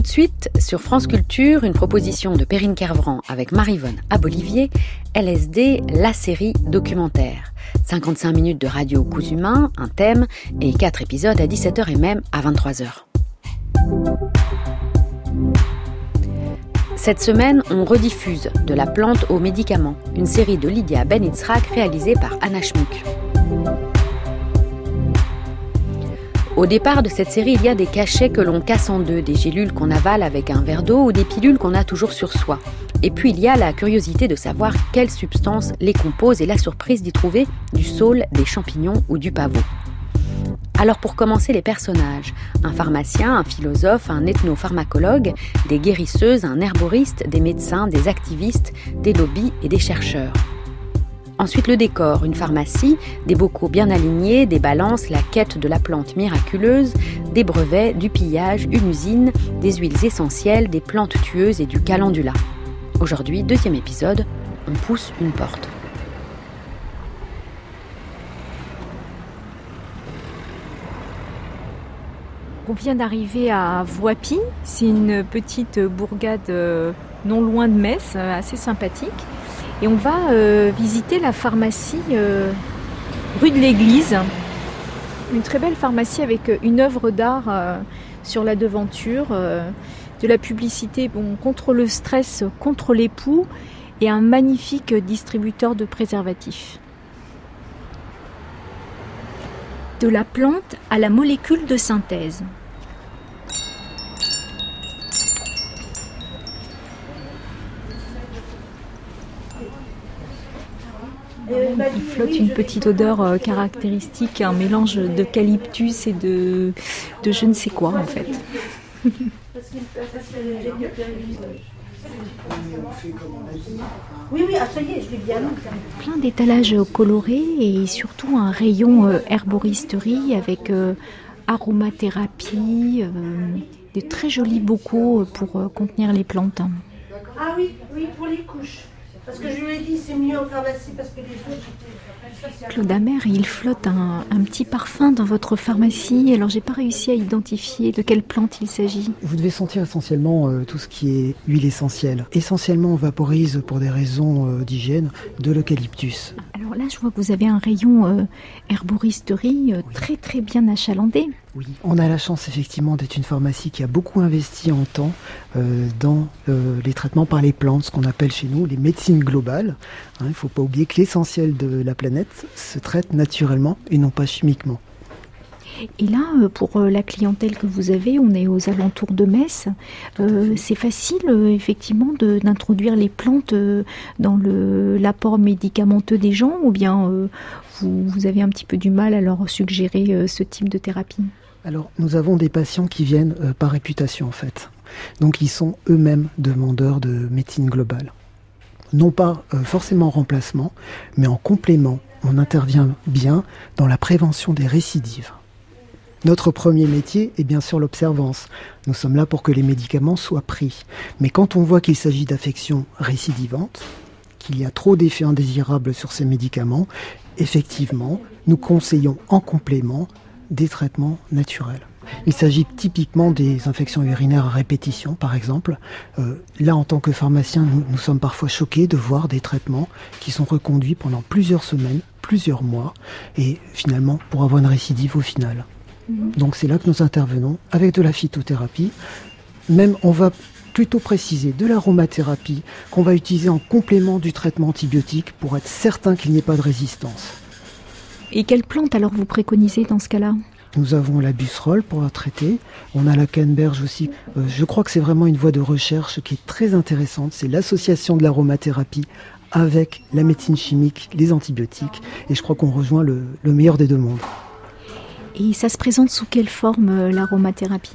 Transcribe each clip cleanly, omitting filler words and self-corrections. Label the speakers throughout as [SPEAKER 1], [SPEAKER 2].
[SPEAKER 1] Tout de suite, sur France Culture, une proposition de Perrine Kervran avec Maryvonne Abolivier, LSD, la série documentaire. 55 minutes de radio coups humains, un thème et 4 épisodes à 17h et même à 23h. Cette semaine, on rediffuse De la plante aux médicaments, une série de Lydia Ben-Itzrak réalisée par Anna Schmuck. Au départ de cette série, il y a des cachets que l'on casse en deux, des gélules qu'on avale avec un verre d'eau ou des pilules qu'on a toujours sur soi. Et puis il y a la curiosité de savoir quelles substances les composent et la surprise d'y trouver du saule, des champignons ou du pavot. Alors pour commencer, les personnages. Un pharmacien, un philosophe, un ethnopharmacologue, des guérisseuses, un herboriste, des médecins, des activistes, des lobbies et des chercheurs. Ensuite le décor, une pharmacie, des bocaux bien alignés, des balances, la quête de la plante miraculeuse, des brevets, du pillage, une usine, des huiles essentielles, des plantes tueuses et du calendula. Aujourd'hui, 2e épisode, on pousse une porte.
[SPEAKER 2] On vient d'arriver à Voipy, c'est une petite bourgade non loin de Metz, assez sympathique. Et on va visiter la pharmacie rue de l'Église. Une très belle pharmacie avec une œuvre d'art sur la devanture, de la publicité contre le stress, contre les poux et un magnifique distributeur de préservatifs. De la plante à la molécule de synthèse. Il flotte une petite odeur caractéristique, un mélange d'eucalyptus et de je ne sais quoi en fait.
[SPEAKER 3] Oui, ça y est, je l'ai bien.
[SPEAKER 2] Plein d'étalages colorés et surtout un rayon herboristerie avec aromathérapie, de très jolis bocaux pour contenir les plantes.
[SPEAKER 3] Ah oui, pour les couches. Parce que je lui ai dit, c'est mieux en pharmacie parce que les autres...
[SPEAKER 2] Claude Amer, il flotte un petit parfum dans votre pharmacie. Alors, j'ai pas réussi à identifier de quelle plante il s'agit.
[SPEAKER 4] Vous devez sentir essentiellement tout ce qui est huile essentielle. Essentiellement, on vaporise pour des raisons d'hygiène de l'eucalyptus.
[SPEAKER 2] Alors là, je vois que vous avez un rayon herboristerie très très bien achalandé.
[SPEAKER 4] Oui, on a la chance effectivement d'être une pharmacie qui a beaucoup investi en temps dans les traitements par les plantes, ce qu'on appelle chez nous les médecines globales. Il ne faut pas oublier que l'essentiel de la planète se traite naturellement et non pas chimiquement.
[SPEAKER 2] Et là, pour la clientèle que vous avez, on est aux alentours de Metz. C'est facile, effectivement, d'introduire les plantes dans l'apport médicamenteux des gens, ou bien vous avez un petit peu du mal à leur suggérer ce type de thérapie ?
[SPEAKER 4] Alors, nous avons des patients qui viennent par réputation, en fait. Donc, ils sont eux-mêmes demandeurs de médecine globale. Non pas forcément en remplacement, mais en complément. On intervient bien dans la prévention des récidives. Notre premier métier est bien sûr l'observance. Nous sommes là pour que les médicaments soient pris. Mais quand on voit qu'il s'agit d'affections récidivantes, qu'il y a trop d'effets indésirables sur ces médicaments, effectivement, nous conseillons en complément des traitements naturels. Il s'agit typiquement des infections urinaires à répétition, par exemple. Là, en tant que pharmacien, nous sommes parfois choqués de voir des traitements qui sont reconduits pendant plusieurs semaines, plusieurs mois, et finalement, pour avoir une récidive au final. Donc c'est là que nous intervenons avec de la phytothérapie. Même on va plutôt préciser de l'aromathérapie qu'on va utiliser en complément du traitement antibiotique pour être certain qu'il n'y ait pas de résistance.
[SPEAKER 2] Et quelle plante alors vous préconisez dans ce cas-là ?
[SPEAKER 4] Nous avons la busserole pour la traiter. On a la canneberge aussi. Je crois que c'est vraiment une voie de recherche qui est très intéressante. C'est l'association de l'aromathérapie avec la médecine chimique, les antibiotiques. Et je crois qu'on rejoint le meilleur des deux mondes.
[SPEAKER 2] Et ça se présente sous quelle forme, l'aromathérapie ?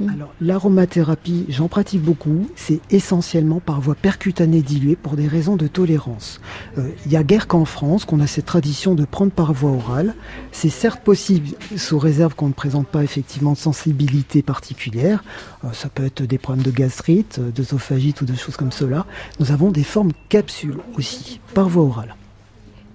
[SPEAKER 4] Alors, l'aromathérapie, j'en pratique beaucoup. C'est essentiellement par voie percutanée diluée pour des raisons de tolérance. Il y a guère qu'en France qu'on a cette tradition de prendre par voie orale. C'est certes possible sous réserve qu'on ne présente pas effectivement de sensibilité particulière. Ça peut être des problèmes de gastrite, d'œsophagite ou de choses comme cela. Nous avons des formes capsules aussi, par voie orale.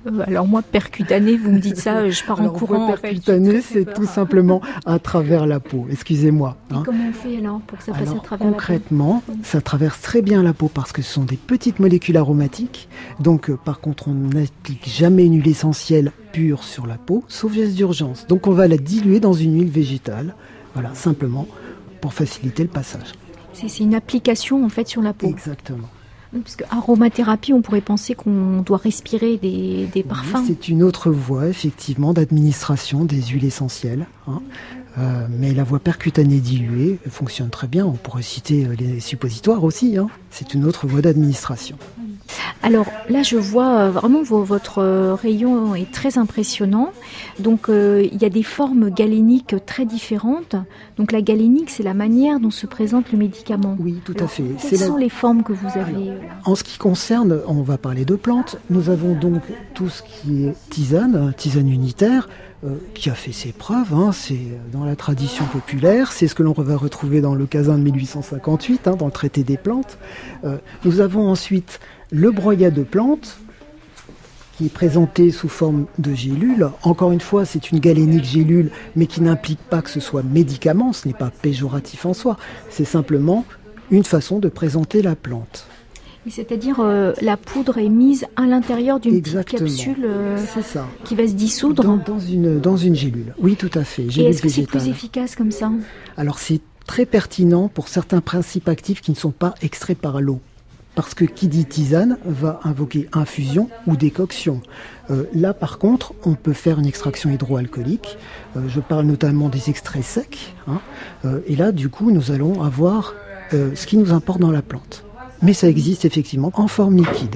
[SPEAKER 2] Alors moi, percutané, vous me dites ça, je pars en courant.
[SPEAKER 4] Voie percutanée, c'est tout simplement à travers la peau. Excusez-moi.
[SPEAKER 2] Et comment on fait alors pour que ça passe à travers
[SPEAKER 4] concrètement, la peau ? Ça traverse très bien la peau parce que ce sont des petites molécules aromatiques. Donc, par contre, on n'applique jamais une huile essentielle pure sur la peau, sauf geste d'urgence. Donc, on va la diluer dans une huile végétale. Voilà, simplement pour faciliter le passage.
[SPEAKER 2] C'est une application en fait sur la peau.
[SPEAKER 4] Exactement.
[SPEAKER 2] Parce qu'aromathérapie, on pourrait penser qu'on doit respirer des parfums.
[SPEAKER 4] Oui, c'est une autre voie, effectivement, d'administration des huiles essentielles. Mais la voie percutanée diluée fonctionne très bien. On pourrait citer les suppositoires aussi. C'est une autre voie d'administration.
[SPEAKER 2] Alors là, je vois vraiment votre rayon est très impressionnant. Donc il y a des formes galéniques très différentes. Donc la galénique, c'est la manière dont se présente le médicament.
[SPEAKER 4] Oui, tout à fait.
[SPEAKER 2] Quelles sont les formes que vous avez là ?
[SPEAKER 4] En ce qui concerne, on va parler de plantes. Nous avons donc tout ce qui est tisane unitaire, qui a fait ses preuves. C'est dans la tradition populaire. C'est ce que l'on va retrouver dans le Casin de 1858, dans le traité des plantes. Nous avons ensuite le broyat de plantes, qui est présenté sous forme de gélule. Encore une fois, c'est une galénique gélule, mais qui n'implique pas que ce soit médicament. Ce n'est pas péjoratif en soi. C'est simplement une façon de présenter la plante.
[SPEAKER 2] C'est-à-dire la poudre est mise à l'intérieur d'une petite capsule
[SPEAKER 4] c'est ça.
[SPEAKER 2] Qui va se dissoudre
[SPEAKER 4] dans une gélule. Oui, tout à fait.
[SPEAKER 2] Et est-ce que c'est plus efficace comme ça ?
[SPEAKER 4] Alors c'est très pertinent pour certains principes actifs qui ne sont pas extraits par l'eau. Parce que qui dit tisane va invoquer infusion ou décoction. Là, par contre, on peut faire une extraction hydroalcoolique. Je parle notamment des extraits secs. Et là, du coup, nous allons avoir ce qui nous importe dans la plante. Mais ça existe effectivement en forme liquide.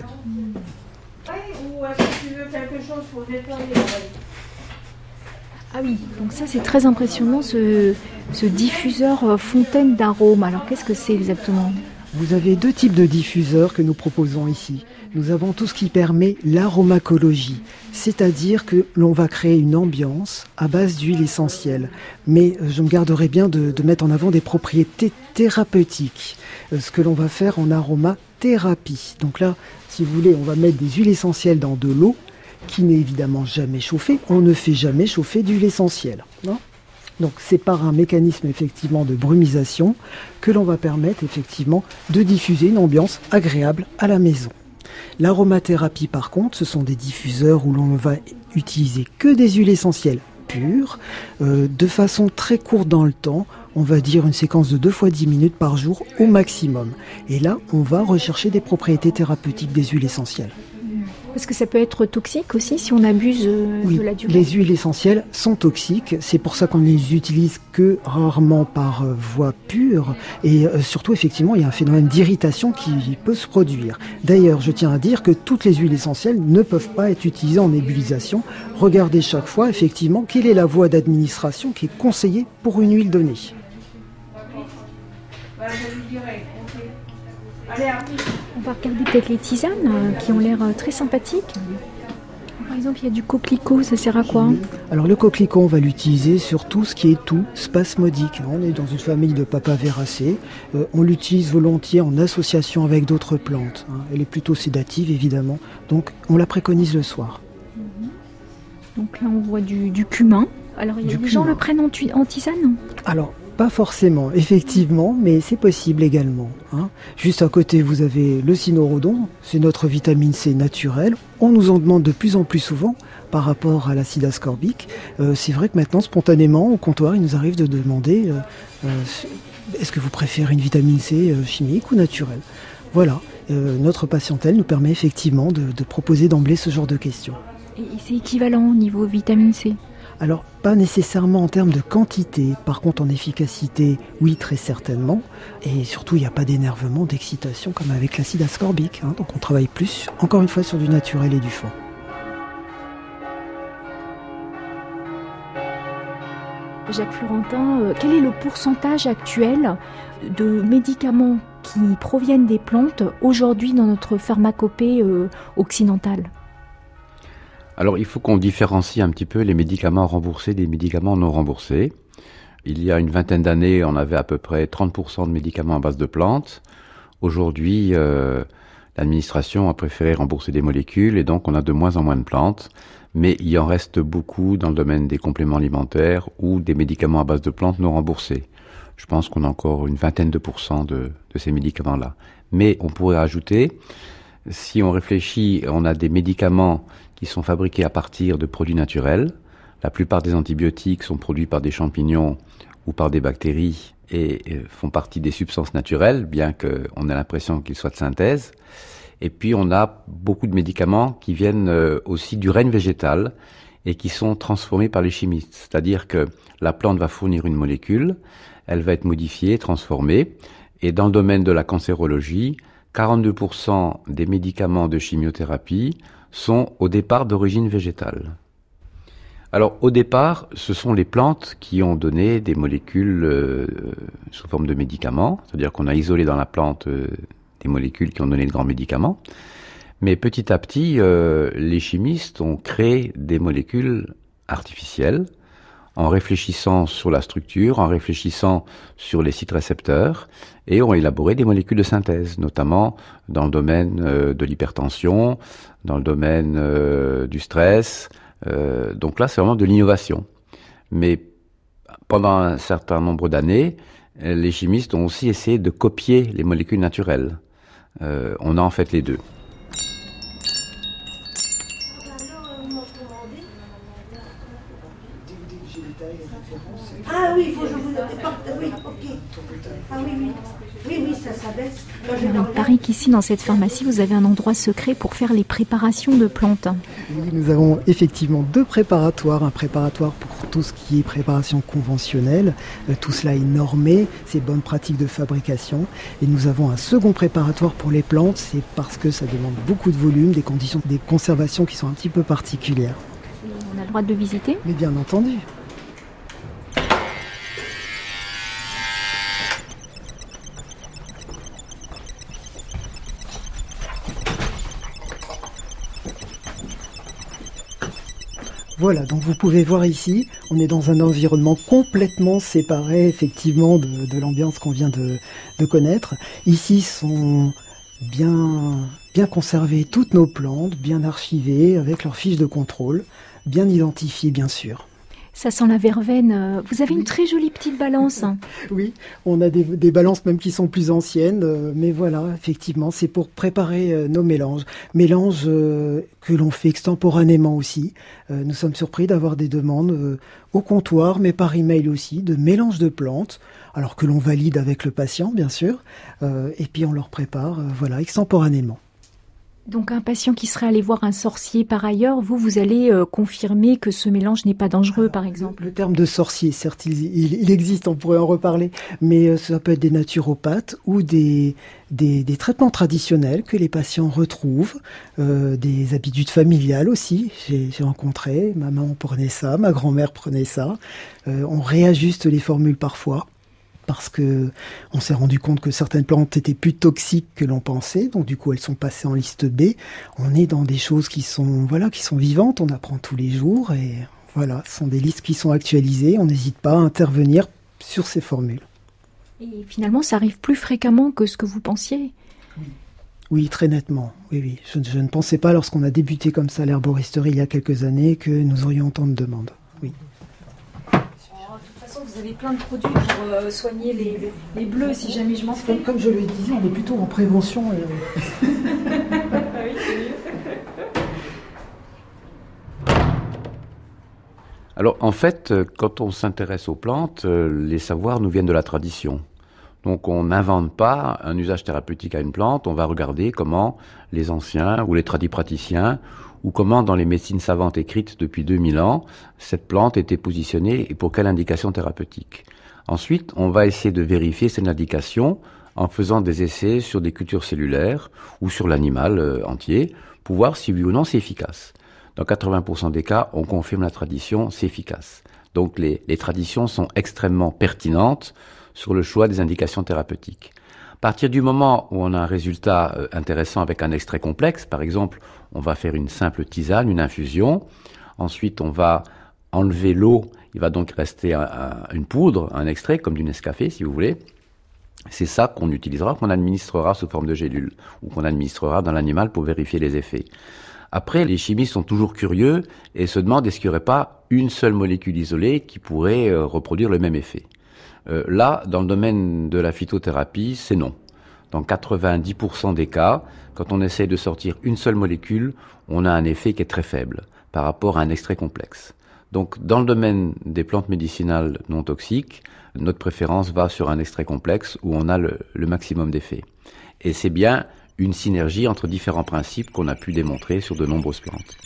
[SPEAKER 3] Ou est-ce que tu veux quelque chose pour nettoyer l'oreille ?
[SPEAKER 2] Ah oui, donc ça c'est très impressionnant, ce diffuseur fontaine d'arômes. Alors qu'est-ce que c'est exactement ?
[SPEAKER 4] Vous avez deux types de diffuseurs que nous proposons ici. Nous avons tout ce qui permet l'aromacologie, c'est-à-dire que l'on va créer une ambiance à base d'huile essentielle. Mais je me garderai bien de mettre en avant des propriétés thérapeutiques, ce que l'on va faire en aromathérapie. Donc là, si vous voulez, on va mettre des huiles essentielles dans de l'eau qui n'est évidemment jamais chauffée. On ne fait jamais chauffer d'huile essentielle. Donc c'est par un mécanisme effectivement de brumisation que l'on va permettre effectivement de diffuser une ambiance agréable à la maison. L'aromathérapie par contre, ce sont des diffuseurs où l'on va utiliser que des huiles essentielles pures, de façon très courte dans le temps, on va dire une séquence de 2 fois 10 minutes par jour au maximum. Et là, on va rechercher des propriétés thérapeutiques des huiles essentielles.
[SPEAKER 2] Parce que ça peut être toxique aussi si on abuse de la durée.
[SPEAKER 4] Les huiles essentielles sont toxiques. C'est pour ça qu'on ne les utilise que rarement par voie pure. Et surtout, effectivement, il y a un phénomène d'irritation qui peut se produire. D'ailleurs, je tiens à dire que toutes les huiles essentielles ne peuvent pas être utilisées en nébulisation. Regardez chaque fois, effectivement, quelle est la voie d'administration qui est conseillée pour une huile donnée.
[SPEAKER 3] Je lui dirai. Allez,
[SPEAKER 2] on va regarder peut-être les tisanes qui ont l'air très sympathiques. Par exemple, il y a du coquelicot, ça sert à quoi ?
[SPEAKER 4] Alors le coquelicot, on va l'utiliser sur tout ce qui est tout spasmodique. On est dans une famille de papaveracées. On l'utilise volontiers en association avec d'autres plantes. Elle est plutôt sédative, évidemment. Donc on la préconise le soir.
[SPEAKER 2] Donc là, on voit du cumin. Alors, les gens le prennent en tisane ?
[SPEAKER 4] Alors, pas forcément, effectivement, mais c'est possible également. Juste à côté, vous avez le cynorhodon, c'est notre vitamine C naturelle. On nous en demande de plus en plus souvent par rapport à l'acide ascorbique. C'est vrai que maintenant, spontanément, au comptoir, il nous arrive de demander est-ce que vous préférez une vitamine C chimique ou naturelle ? Voilà, notre patientèle nous permet effectivement de proposer d'emblée ce genre de questions.
[SPEAKER 2] Et c'est équivalent au niveau vitamine C ?
[SPEAKER 4] Alors, pas nécessairement en termes de quantité, par contre en efficacité, oui, très certainement. Et surtout, il n'y a pas d'énervement, d'excitation comme avec l'acide ascorbique. Donc on travaille plus, encore une fois, sur du naturel et du fond.
[SPEAKER 2] Jacques Florentin, quel est le pourcentage actuel de médicaments qui proviennent des plantes aujourd'hui dans notre pharmacopée occidentale ?
[SPEAKER 5] Alors, il faut qu'on différencie un petit peu les médicaments remboursés des médicaments non remboursés. Il y a une vingtaine d'années, on avait à peu près 30% de médicaments à base de plantes. Aujourd'hui, l'administration a préféré rembourser des molécules et donc on a de moins en moins de plantes. Mais il en reste beaucoup dans le domaine des compléments alimentaires ou des médicaments à base de plantes non remboursés. Je pense qu'on a encore une vingtaine de % de ces médicaments-là. Mais on pourrait ajouter, si on réfléchit, on a des médicaments qui sont fabriqués à partir de produits naturels. La plupart des antibiotiques sont produits par des champignons ou par des bactéries et font partie des substances naturelles, bien qu'on ait l'impression qu'ils soient de synthèse. Et puis on a beaucoup de médicaments qui viennent aussi du règne végétal et qui sont transformés par les chimistes. C'est-à-dire que la plante va fournir une molécule, elle va être modifiée, transformée. Et dans le domaine de la cancérologie, 42% des médicaments de chimiothérapie sont au départ d'origine végétale. Alors au départ, ce sont les plantes qui ont donné des molécules sous forme de médicaments, c'est-à-dire qu'on a isolé dans la plante des molécules qui ont donné de grands médicaments. Mais petit à petit, les chimistes ont créé des molécules artificielles en réfléchissant sur la structure, en réfléchissant sur les sites récepteurs, et ont élaboré des molécules de synthèse, notamment dans le domaine de l'hypertension, dans le domaine du stress. Donc là, c'est vraiment de l'innovation. Mais pendant un certain nombre d'années, les chimistes ont aussi essayé de copier les molécules naturelles. On a en fait les deux.
[SPEAKER 3] Ah oui, il faut que je vous apporte. Oui, ok. Ah oui, oui. Oui, ça baisse.
[SPEAKER 2] Il paraît qu'ici, dans cette pharmacie, vous avez un endroit secret pour faire les préparations de plantes.
[SPEAKER 4] Oui, nous avons effectivement 2 préparatoires. Un préparatoire pour tout ce qui est préparation conventionnelle. Tout cela est normé, c'est bonnes pratiques de fabrication. Et nous avons un second préparatoire pour les plantes. C'est parce que ça demande beaucoup de volume, des conditions de conservation qui sont un petit peu particulières.
[SPEAKER 2] On a le droit de le visiter ?
[SPEAKER 4] Mais bien entendu. Voilà, donc vous pouvez voir ici, on est dans un environnement complètement séparé effectivement de l'ambiance qu'on vient de connaître. Ici sont bien conservées toutes nos plantes, bien archivées, avec leurs fiches de contrôle, bien identifiées bien sûr.
[SPEAKER 2] Ça sent la verveine. Vous avez une très jolie petite balance.
[SPEAKER 4] Oui, on a des balances même qui sont plus anciennes, mais voilà, effectivement, c'est pour préparer nos mélanges. Mélanges que l'on fait extemporanément aussi. Nous sommes surpris d'avoir des demandes au comptoir, mais par email aussi, de mélanges de plantes, alors que l'on valide avec le patient, bien sûr, et puis on leur prépare, voilà, extemporanément.
[SPEAKER 2] Donc un patient qui serait allé voir un sorcier par ailleurs, vous allez confirmer que ce mélange n'est pas dangereux, par exemple.
[SPEAKER 4] Le terme de sorcier, certes, il existe, on pourrait en reparler, mais ça peut être des naturopathes ou des traitements traditionnels que les patients retrouvent, des habitudes familiales aussi. J'ai rencontré, ma maman prenait ça, ma grand-mère prenait ça. On réajuste les formules parfois, parce que on s'est rendu compte que certaines plantes étaient plus toxiques que l'on pensait, donc du coup elles sont passées en liste B. On est dans des choses qui sont vivantes, on apprend tous les jours et voilà, ce sont des listes qui sont actualisées, on n'hésite pas à intervenir sur ces formules.
[SPEAKER 2] Et finalement, ça arrive plus fréquemment que ce que vous pensiez.
[SPEAKER 4] Oui, très nettement. Oui. Je ne pensais pas, lorsqu'on a débuté comme ça l'herboristerie il y a quelques années, que nous aurions autant de demandes. Oui.
[SPEAKER 2] Vous avez plein de produits pour soigner les bleus, si jamais je m'en fais.
[SPEAKER 4] Comme je le disais, on est plutôt en prévention.
[SPEAKER 2] Oui, c'est mieux.
[SPEAKER 5] Alors en fait, quand on s'intéresse aux plantes, les savoirs nous viennent de la tradition. Donc on n'invente pas un usage thérapeutique à une plante, on va regarder comment les anciens ou les tradipraticiens ou comment dans les médecines savantes écrites depuis 2000 ans, cette plante était positionnée et pour quelle indication thérapeutique. Ensuite, on va essayer de vérifier cette indication en faisant des essais sur des cultures cellulaires ou sur l'animal entier pour voir si oui ou non c'est efficace. Dans 80% des cas, on confirme la tradition, c'est efficace. Donc les traditions sont extrêmement pertinentes sur le choix des indications thérapeutiques. À partir du moment où on a un résultat intéressant avec un extrait complexe, par exemple, on va faire une simple tisane, une infusion. Ensuite, on va enlever l'eau. Il va donc rester une poudre, un extrait, comme du Nescafé, si vous voulez. C'est ça qu'on utilisera, qu'on administrera sous forme de gélules, ou qu'on administrera dans l'animal pour vérifier les effets. Après, les chimistes sont toujours curieux et se demandent est-ce qu'il n'y aurait pas une seule molécule isolée qui pourrait reproduire le même effet. Là, dans le domaine de la phytothérapie, c'est non. Dans 90% des cas, quand on essaie de sortir une seule molécule, on a un effet qui est très faible par rapport à un extrait complexe. Donc, dans le domaine des plantes médicinales non toxiques, notre préférence va sur un extrait complexe où on a le maximum d'effets. Et c'est bien une synergie entre différents principes qu'on a pu démontrer sur de nombreuses plantes.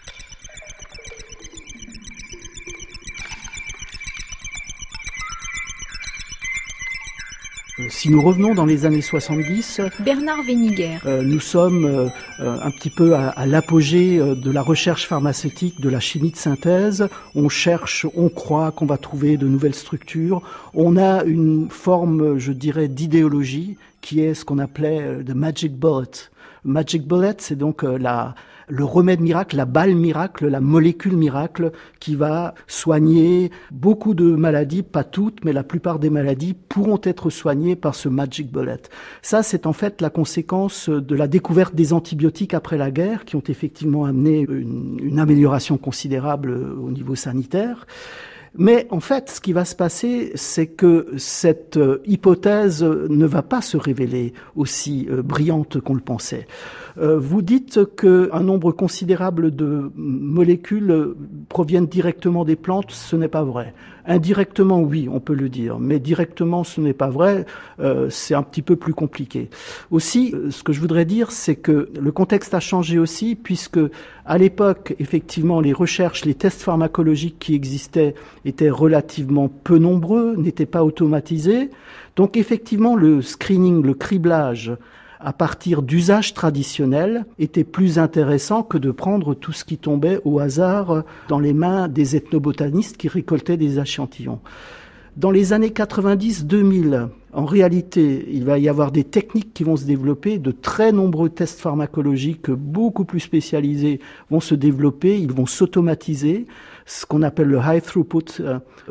[SPEAKER 6] Si nous revenons dans les années 70,
[SPEAKER 2] Bernard Weniger.
[SPEAKER 6] Nous sommes un petit peu à l'apogée de la recherche pharmaceutique, de la chimie de synthèse. On cherche, on croit qu'on va trouver de nouvelles structures. On a une forme, je dirais, d'idéologie qui est ce qu'on appelait the magic bullet. Magic bullet, c'est donc le remède miracle, la balle miracle, la molécule miracle qui va soigner beaucoup de maladies, pas toutes, mais la plupart des maladies pourront être soignées par ce magic bullet. Ça, c'est en fait la conséquence de la découverte des antibiotiques après la guerre qui ont effectivement amené une amélioration considérable au niveau sanitaire. Mais en fait, ce qui va se passer, c'est que cette hypothèse ne va pas se révéler aussi brillante qu'on le pensait. Vous dites qu'un nombre considérable de molécules proviennent directement des plantes, ce n'est pas vrai. Indirectement, oui, on peut le dire, mais directement, ce n'est pas vrai, c'est un petit peu plus compliqué. Aussi, ce que je voudrais dire, c'est que le contexte a changé aussi, puisque à l'époque, effectivement, les recherches, les tests pharmacologiques qui existaient étaient relativement peu nombreux, n'étaient pas automatisés. Donc effectivement, le screening, le criblage, à partir d'usages traditionnels, était plus intéressant que de prendre tout ce qui tombait au hasard dans les mains des ethnobotanistes qui récoltaient des échantillons. Dans les années 90-2000, en réalité, il va y avoir des techniques qui vont se développer, de très nombreux tests pharmacologiques beaucoup plus spécialisés vont se développer, ils vont s'automatiser. Ce qu'on appelle le high throughput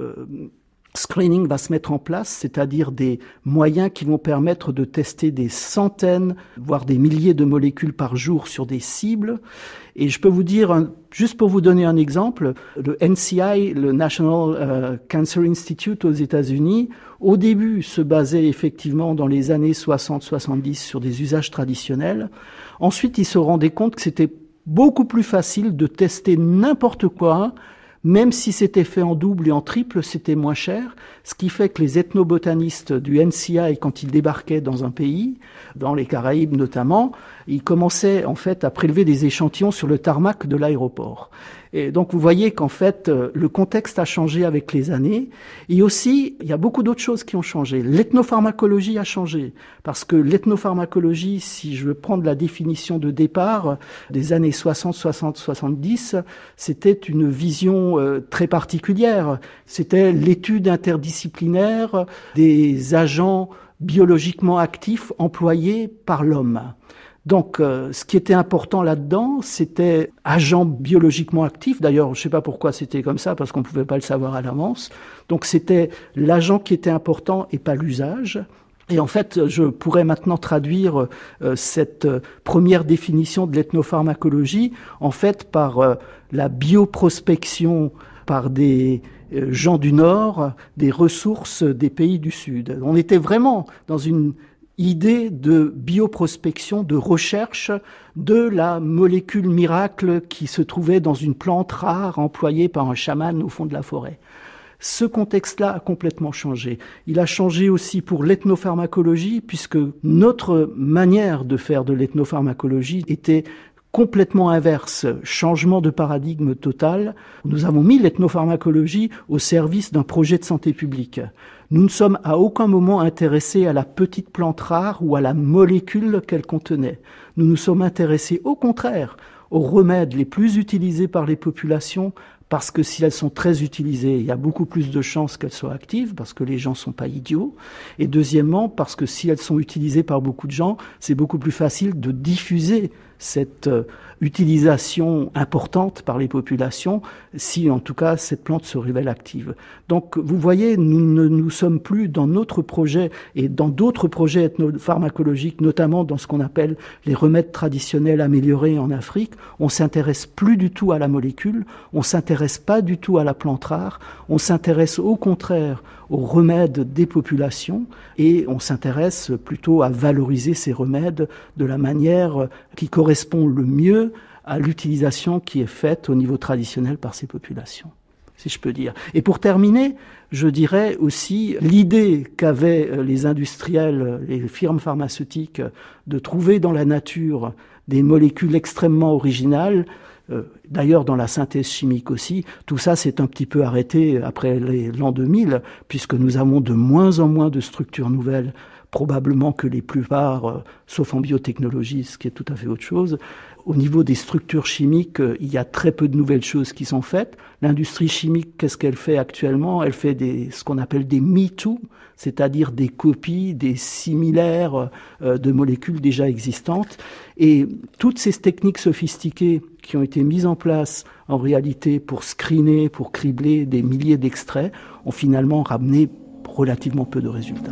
[SPEAKER 6] screening va se mettre en place, c'est-à-dire des moyens qui vont permettre de tester des centaines, voire des milliers de molécules par jour sur des cibles. Et je peux vous dire, juste pour vous donner un exemple, le NCI, le National Cancer Institute aux États-Unis, au début se basait effectivement dans les années 60-70 sur des usages traditionnels. Ensuite, ils se rendaient compte que c'était beaucoup plus facile de tester n'importe quoi, même si c'était fait en double et en triple, c'était moins cher, ce qui fait que les ethnobotanistes du NCI, quand ils débarquaient dans un pays, dans les Caraïbes notamment, ils commençaient en fait à prélever des échantillons sur le tarmac de l'aéroport. Et donc vous voyez qu'en fait le contexte a changé avec les années, et aussi il y a beaucoup d'autres choses qui ont changé. L'ethnopharmacologie a changé, parce que l'ethnopharmacologie, si je veux prendre la définition de départ des années 60-70, c'était une vision très particulière. C'était l'étude interdisciplinaire des agents biologiquement actifs employés par l'homme. Donc, ce qui était important là-dedans, c'était agent biologiquement actif. D'ailleurs, je ne sais pas pourquoi c'était comme ça, parce qu'on ne pouvait pas le savoir à l'avance. Donc, c'était l'agent qui était important et pas l'usage. Et en fait, je pourrais maintenant traduire cette première définition de l'ethnopharmacologie, en fait, par la bioprospection par des gens du Nord, des ressources des pays du Sud. On était vraiment dans une idée de bioprospection, de recherche de la molécule miracle qui se trouvait dans une plante rare employée par un chaman au fond de la forêt. Ce contexte-là a complètement changé. Il a changé aussi pour l'ethnopharmacologie, puisque notre manière de faire de l'ethnopharmacologie était complètement inverse, changement de paradigme total. Nous avons mis l'ethnopharmacologie au service d'un projet de santé publique. Nous ne sommes à aucun moment intéressés à la petite plante rare ou à la molécule qu'elle contenait. Nous nous sommes intéressés au contraire aux remèdes les plus utilisés par les populations, parce que si elles sont très utilisées, il y a beaucoup plus de chances qu'elles soient actives, parce que les gens ne sont pas idiots. Et deuxièmement, parce que si elles sont utilisées par beaucoup de gens, c'est beaucoup plus facile de diffuser cette utilisation importante par les populations, si en tout cas cette plante se révèle active. Donc vous voyez, nous ne nous sommes plus dans notre projet et dans d'autres projets ethnopharmacologiques, notamment dans ce qu'on appelle les remèdes traditionnels améliorés en Afrique, on s'intéresse plus du tout à la molécule, on s'intéresse pas du tout à la plante rare, on s'intéresse au contraire aux remèdes des populations et on s'intéresse plutôt à valoriser ces remèdes de la manière qui correspond le mieux à l'utilisation qui est faite au niveau traditionnel par ces populations, si je peux dire. Et pour terminer, je dirais aussi l'idée qu'avaient les industriels, les firmes pharmaceutiques de trouver dans la nature des molécules extrêmement originales. D'ailleurs, dans la synthèse chimique aussi, tout ça s'est un petit peu arrêté après l'an 2000, puisque nous avons de moins en moins de structures nouvelles, probablement que les plupart, sauf en biotechnologie, ce qui est tout à fait autre chose. Au niveau des structures chimiques, il y a très peu de nouvelles choses qui sont faites. L'industrie chimique, qu'est-ce qu'elle fait actuellement ? Elle fait ce qu'on appelle des me too, c'est-à-dire des copies, des similaires de molécules déjà existantes. Et toutes ces techniques sophistiquées qui ont été mises en place en réalité pour screener, pour cribler des milliers d'extraits, ont finalement ramené relativement peu de résultats.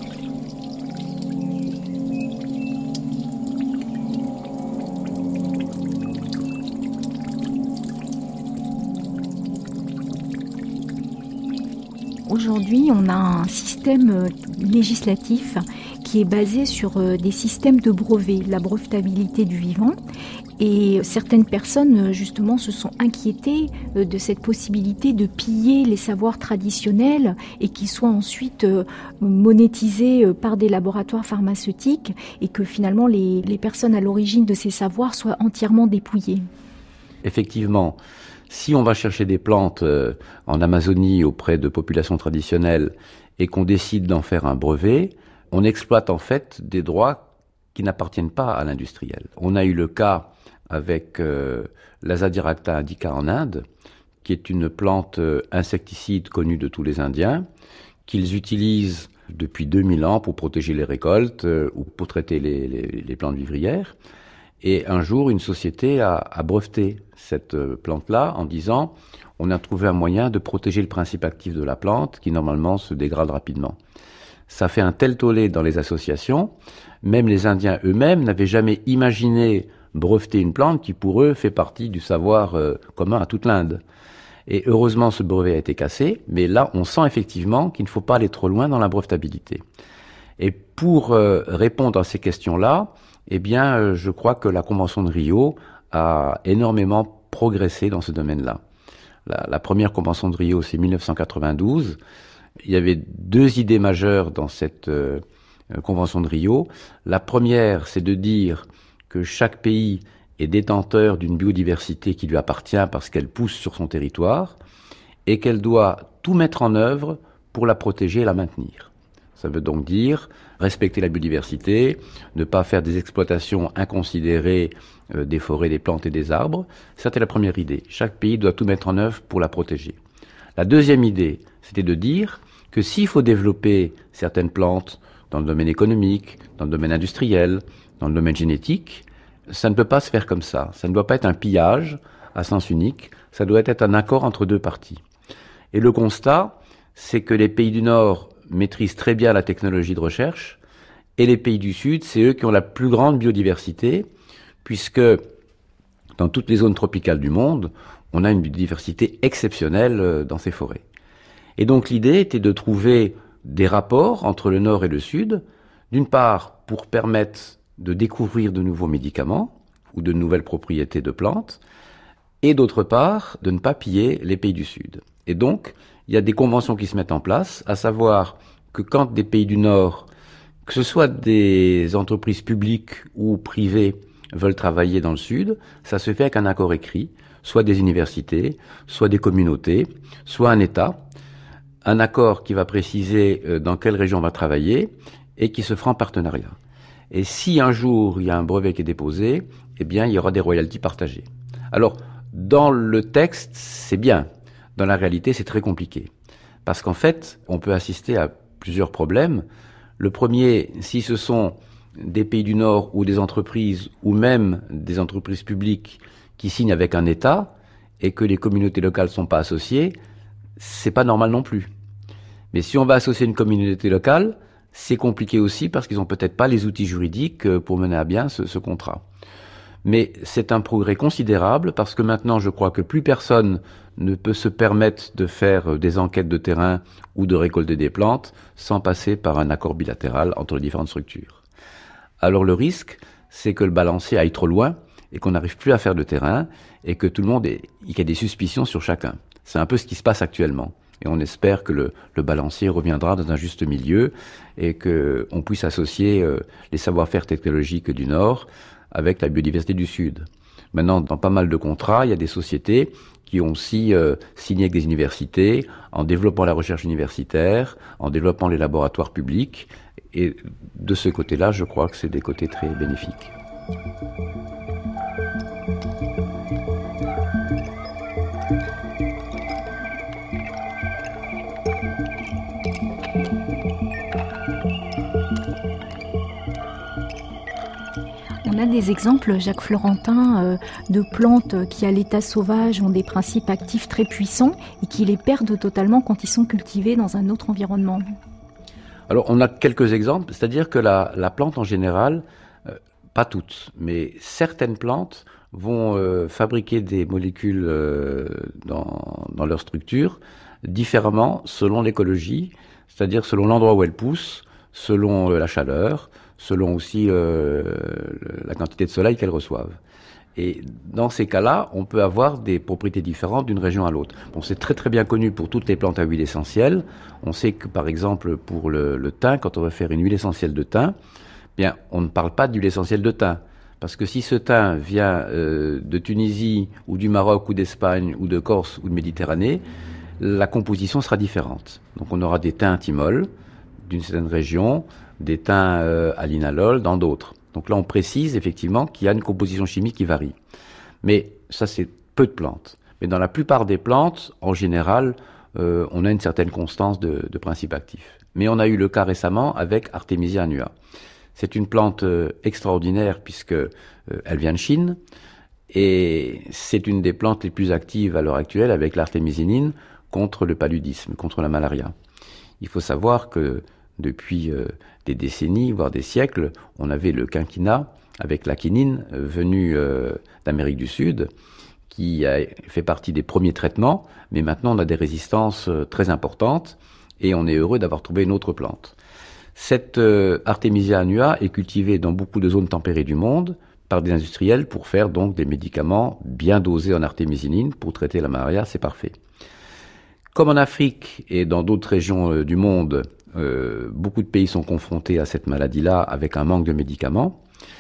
[SPEAKER 2] Aujourd'hui, on a un système législatif qui est basé sur des systèmes de brevets, la brevetabilité du vivant. Et certaines personnes, justement, se sont inquiétées de cette possibilité de piller les savoirs traditionnels et qui soient ensuite monétisés par des laboratoires pharmaceutiques et que finalement les personnes à l'origine de ces savoirs soient entièrement dépouillées.
[SPEAKER 5] Effectivement. Si on va chercher des plantes en Amazonie auprès de populations traditionnelles et qu'on décide d'en faire un brevet, on exploite en fait des droits qui n'appartiennent pas à l'industriel. On a eu le cas avec l'Azadirachta indica en Inde, qui est une plante insecticide connue de tous les Indiens, qu'ils utilisent depuis 2000 ans pour protéger les récoltes ou pour traiter les plantes vivrières. Et un jour, une société a breveté cette plante-là en disant « on a trouvé un moyen de protéger le principe actif de la plante qui normalement se dégrade rapidement ». Ça fait un tel tollé dans les associations, même les Indiens eux-mêmes n'avaient jamais imaginé breveter une plante qui pour eux fait partie du savoir commun à toute l'Inde. Et heureusement, ce brevet a été cassé, mais là, on sent effectivement qu'il ne faut pas aller trop loin dans la brevetabilité. Et pour répondre à ces questions-là, eh bien, je crois que la Convention de Rio a énormément progressé dans ce domaine-là. La première Convention de Rio, c'est 1992. Il y avait deux idées majeures dans cette Convention de Rio. La première, c'est de dire que chaque pays est détenteur d'une biodiversité qui lui appartient parce qu'elle pousse sur son territoire et qu'elle doit tout mettre en œuvre pour la protéger et la maintenir. Ça veut donc dire respecter la biodiversité, ne pas faire des exploitations inconsidérées des forêts, des plantes et des arbres. C'était la première idée. Chaque pays doit tout mettre en œuvre pour la protéger. La deuxième idée, c'était de dire que s'il faut développer certaines plantes dans le domaine économique, dans le domaine industriel, dans le domaine génétique, ça ne peut pas se faire comme ça. Ça ne doit pas être un pillage à sens unique, ça doit être un accord entre deux parties. Et le constat, c'est que les pays du Nord maîtrisent très bien la technologie de recherche, et les pays du Sud, c'est eux qui ont la plus grande biodiversité, puisque dans toutes les zones tropicales du monde, on a une biodiversité exceptionnelle dans ces forêts. Et donc l'idée était de trouver des rapports entre le Nord et le Sud, d'une part pour permettre de découvrir de nouveaux médicaments ou de nouvelles propriétés de plantes, et d'autre part de ne pas piller les pays du Sud. Et donc, il y a des conventions qui se mettent en place, à savoir que quand des pays du Nord, que ce soit des entreprises publiques ou privées, veulent travailler dans le Sud, ça se fait avec un accord écrit, soit des universités, soit des communautés, soit un État, un accord qui va préciser dans quelle région on va travailler et qui se fera en partenariat. Et si un jour il y a un brevet qui est déposé, eh bien il y aura des royalties partagées. Alors, dans le texte, c'est bien. Dans la réalité, c'est très compliqué. Parce qu'en fait, on peut assister à plusieurs problèmes. Le premier, si ce sont des pays du Nord ou des entreprises, ou même des entreprises publiques qui signent avec un État et que les communautés locales ne sont pas associées, c'est pas normal non plus. Mais si on va associer une communauté locale, c'est compliqué aussi parce qu'ils n'ont peut-être pas les outils juridiques pour mener à bien ce contrat. Mais c'est un progrès considérable parce que maintenant, je crois que plus personne ne peut se permettre de faire des enquêtes de terrain ou de récolter des plantes sans passer par un accord bilatéral entre les différentes structures. Alors le risque, c'est que le balancier aille trop loin et qu'on n'arrive plus à faire de terrain et que tout le monde qu'il y ait des suspicions sur chacun. C'est un peu ce qui se passe actuellement. Et on espère que le balancier reviendra dans un juste milieu et qu'on puisse associer les savoir-faire technologiques du Nord avec la biodiversité du Sud. Maintenant, dans pas mal de contrats, il y a des sociétés qui ont aussi signé avec des universités en développant la recherche universitaire, en développant les laboratoires publics. Et de ce côté-là, je crois que c'est des côtés très bénéfiques.
[SPEAKER 2] On a des exemples, Jacques Florentin, de plantes qui à l'état sauvage ont des principes actifs très puissants et qui les perdent totalement quand ils sont cultivés dans un autre environnement.
[SPEAKER 5] Alors on a quelques exemples, c'est-à-dire que la plante en général, pas toutes, mais certaines plantes vont fabriquer des molécules dans leur structure différemment selon l'écologie, c'est-à-dire selon l'endroit où elles poussent, selon la chaleur, selon aussi la quantité de soleil qu'elles reçoivent. Et dans ces cas-là, on peut avoir des propriétés différentes d'une région à l'autre. Bon, c'est très très bien connu pour toutes les plantes à huile essentielle. On sait que par exemple pour le thym, quand on va faire une huile essentielle de thym, bien on ne parle pas d'huile essentielle de thym. Parce que si ce thym vient de Tunisie ou du Maroc ou d'Espagne ou de Corse ou de Méditerranée, la composition sera différente. Donc on aura des thym thymol d'une certaine région, des thym à linalol dans d'autres. Donc là, on précise effectivement qu'il y a une composition chimique qui varie. Mais ça, c'est peu de plantes. Mais dans la plupart des plantes, en général, on a une certaine constance de principes actifs. Mais on a eu le cas récemment avec Artemisia annua. C'est une plante extraordinaire puisque elle vient de Chine et c'est une des plantes les plus actives à l'heure actuelle avec l'artémisinine contre le paludisme, contre la malaria. Il faut savoir que depuis des décennies, voire des siècles, on avait le quinquina avec la quinine venue d'Amérique du Sud, qui a fait partie des premiers traitements, mais maintenant on a des résistances très importantes et on est heureux d'avoir trouvé une autre plante. Cette Artemisia annua est cultivée dans beaucoup de zones tempérées du monde par des industriels pour faire donc des médicaments bien dosés en artémisinine pour traiter la malaria, c'est parfait. Comme en Afrique et dans d'autres régions du monde, beaucoup de pays sont confrontés à cette maladie-là avec un manque de médicaments.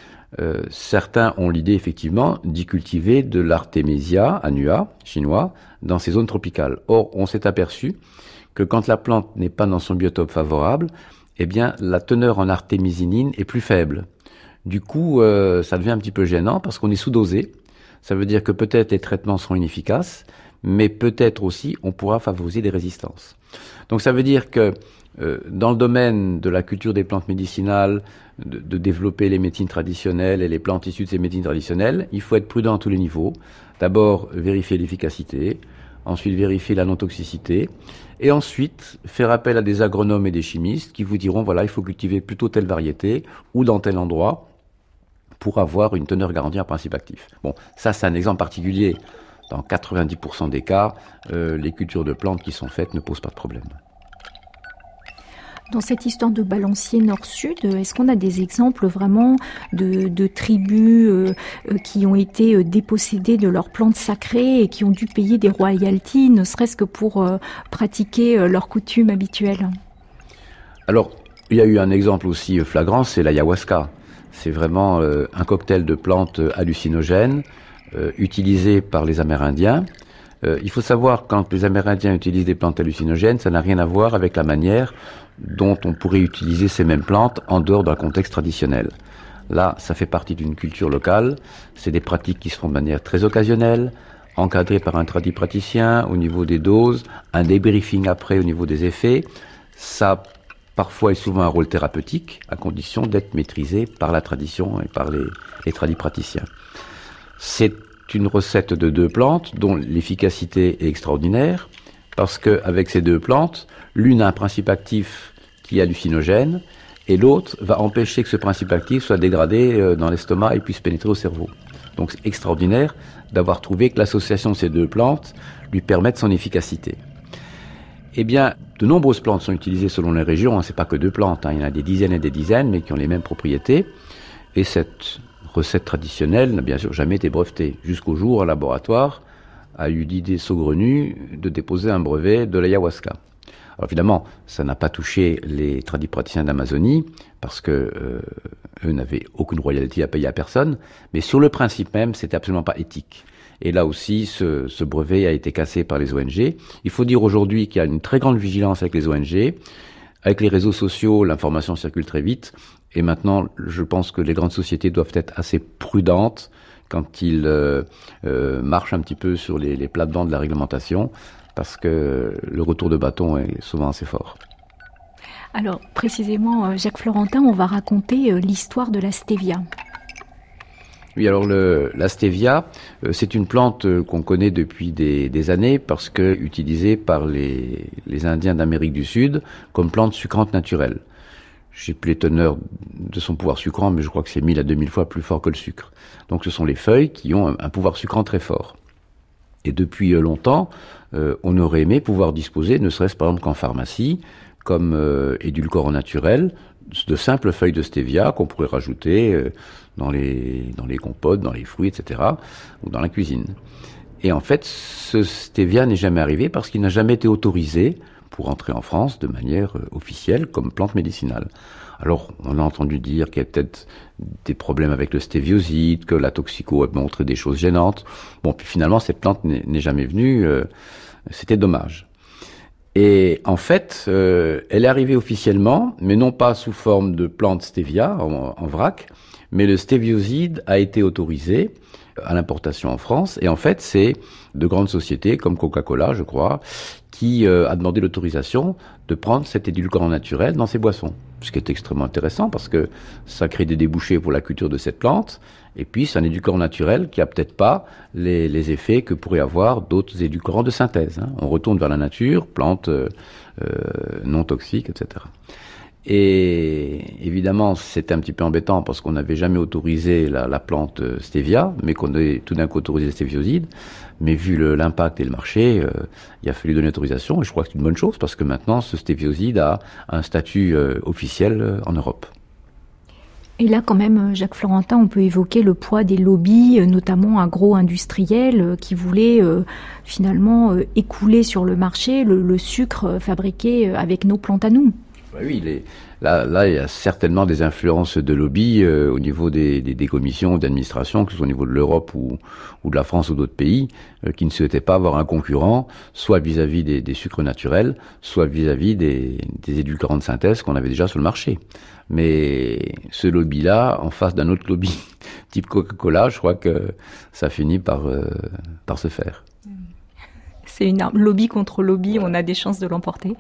[SPEAKER 5] Certains ont l'idée effectivement d'y cultiver de l'Artemisia annua chinois dans ces zones tropicales. Or, on s'est aperçu que quand la plante n'est pas dans son biotope favorable, eh bien, la teneur en artémisinine est plus faible. Du coup, ça devient un petit peu gênant parce qu'on est sous-dosé. Ça veut dire que peut-être les traitements seront inefficaces, mais peut-être aussi on pourra favoriser des résistances. Donc ça veut dire que dans le domaine de la culture des plantes médicinales, de développer les médecines traditionnelles et les plantes issues de ces médecines traditionnelles, il faut être prudent à tous les niveaux. D'abord, vérifier l'efficacité, ensuite vérifier la non-toxicité, et ensuite faire appel à des agronomes et des chimistes qui vous diront, voilà, il faut cultiver plutôt telle variété ou dans tel endroit pour avoir une teneur garantie en principe actif. Bon, ça c'est un exemple particulier. Dans 90% des cas, les cultures de plantes qui sont faites ne posent pas de problème.
[SPEAKER 2] Dans cette histoire de balancier nord-sud, est-ce qu'on a des exemples vraiment de tribus qui ont été dépossédées de leurs plantes sacrées et qui ont dû payer des royalties, ne serait-ce que pour pratiquer leurs coutumes habituelles? Alors,
[SPEAKER 5] il y a eu un exemple aussi flagrant, c'est l'ayahuasca. C'est vraiment un cocktail de plantes hallucinogènes utilisé par les Amérindiens. Il faut savoir, quand les Amérindiens utilisent des plantes hallucinogènes, ça n'a rien à voir avec la manière dont on pourrait utiliser ces mêmes plantes en dehors d'un contexte traditionnel. Là, ça fait partie d'une culture locale, c'est des pratiques qui se font de manière très occasionnelle, encadrées par un tradipraticien au niveau des doses, un débriefing après au niveau des effets. Ça parfois et souvent un rôle thérapeutique, à condition d'être maîtrisé par la tradition et par les tradipraticiens. C'est une recette de 2 plantes dont l'efficacité est extraordinaire, parce qu'avec ces 2 plantes, l'une a un principe actif qui est hallucinogène, et l'autre va empêcher que ce principe actif soit dégradé dans l'estomac et puisse pénétrer au cerveau. Donc c'est extraordinaire d'avoir trouvé que l'association de ces 2 plantes lui permette son efficacité. Eh bien, de nombreuses plantes sont utilisées selon les régions, c'est pas que 2 plantes, il y en a des dizaines et des dizaines, mais qui ont les mêmes propriétés, et cette recette traditionnelle n'a bien sûr jamais été brevetée, jusqu'au jour où un laboratoire a eu l'idée saugrenue de déposer un brevet de l'ayahuasca. Alors évidemment, ça n'a pas touché les tradipraticiens d'Amazonie, parce que eux n'avaient aucune royalty à payer à personne, mais sur le principe même, c'était absolument pas éthique. Et là aussi, ce brevet a été cassé par les ONG. Il faut dire aujourd'hui qu'il y a une très grande vigilance avec les ONG. Avec les réseaux sociaux, l'information circule très vite. Et maintenant, je pense que les grandes sociétés doivent être assez prudentes quand ils marchent un petit peu sur les plates-bandes de la réglementation, parce que le retour de bâton est souvent assez fort.
[SPEAKER 2] Alors, précisément, Jacques Florentin, on va raconter l'histoire de la stevia.
[SPEAKER 5] Oui, alors la stevia, c'est une plante qu'on connaît depuis des années parce que utilisée par les Indiens d'Amérique du Sud comme plante sucrante naturelle. J'ai plus les teneurs de son pouvoir sucrant, mais je crois que c'est 1000 à 2000 fois plus fort que le sucre. Donc ce sont les feuilles qui ont un pouvoir sucrant très fort. Et depuis longtemps, on aurait aimé pouvoir disposer, ne serait-ce par exemple qu'en pharmacie, comme édulcorant naturel, de simples feuilles de stevia qu'on pourrait rajouter dans les compotes, dans les fruits, etc., ou dans la cuisine. Et en fait, ce stevia n'est jamais arrivé parce qu'il n'a jamais été autorisé pour entrer en France de manière officielle comme plante médicinale. Alors, on a entendu dire qu'il y a peut-être des problèmes avec le stévioside, que la toxico a montré des choses gênantes. Bon, puis finalement, cette plante n'est jamais venue. C'était dommage. Et en fait, elle est arrivée officiellement, mais non pas sous forme de plante stevia en vrac, mais le stévioside a été autorisé à l'importation en France. Et en fait, c'est de grandes sociétés comme Coca-Cola, je crois, qui a demandé l'autorisation de prendre cet édulcorant naturel dans ses boissons. Ce qui est extrêmement intéressant parce que ça crée des débouchés pour la culture de cette plante. Et puis, c'est un édulcorant naturel qui a peut-être pas les effets que pourraient avoir d'autres édulcorants de synthèse. On retourne vers la nature, plantes non toxiques, etc. Et évidemment, c'était un petit peu embêtant parce qu'on n'avait jamais autorisé la plante stevia, mais qu'on a tout d'un coup autorisé le stévioside. Mais vu l'impact et le marché, il a fallu donner l'autorisation. Et je crois que c'est une bonne chose parce que maintenant, ce stévioside a un statut officiel en Europe.
[SPEAKER 2] Et là, quand même, Jacques Florentin, on peut évoquer le poids des lobbies, notamment agro-industriels, qui voulaient finalement écouler sur le marché le sucre fabriqué avec nos plantes à nous.
[SPEAKER 5] Oui, là, il y a certainement des influences de lobby au niveau des commissions d'administration, que ce soit au niveau de l'Europe ou de la France ou d'autres pays, qui ne souhaitaient pas avoir un concurrent, soit vis-à-vis des sucres naturels, soit vis-à-vis des édulcorants de synthèse qu'on avait déjà sur le marché. Mais ce lobby-là, en face d'un autre lobby type Coca-Cola, je crois que ça finit par se faire.
[SPEAKER 2] C'est une arme. Lobby contre lobby, on a des chances de l'emporter.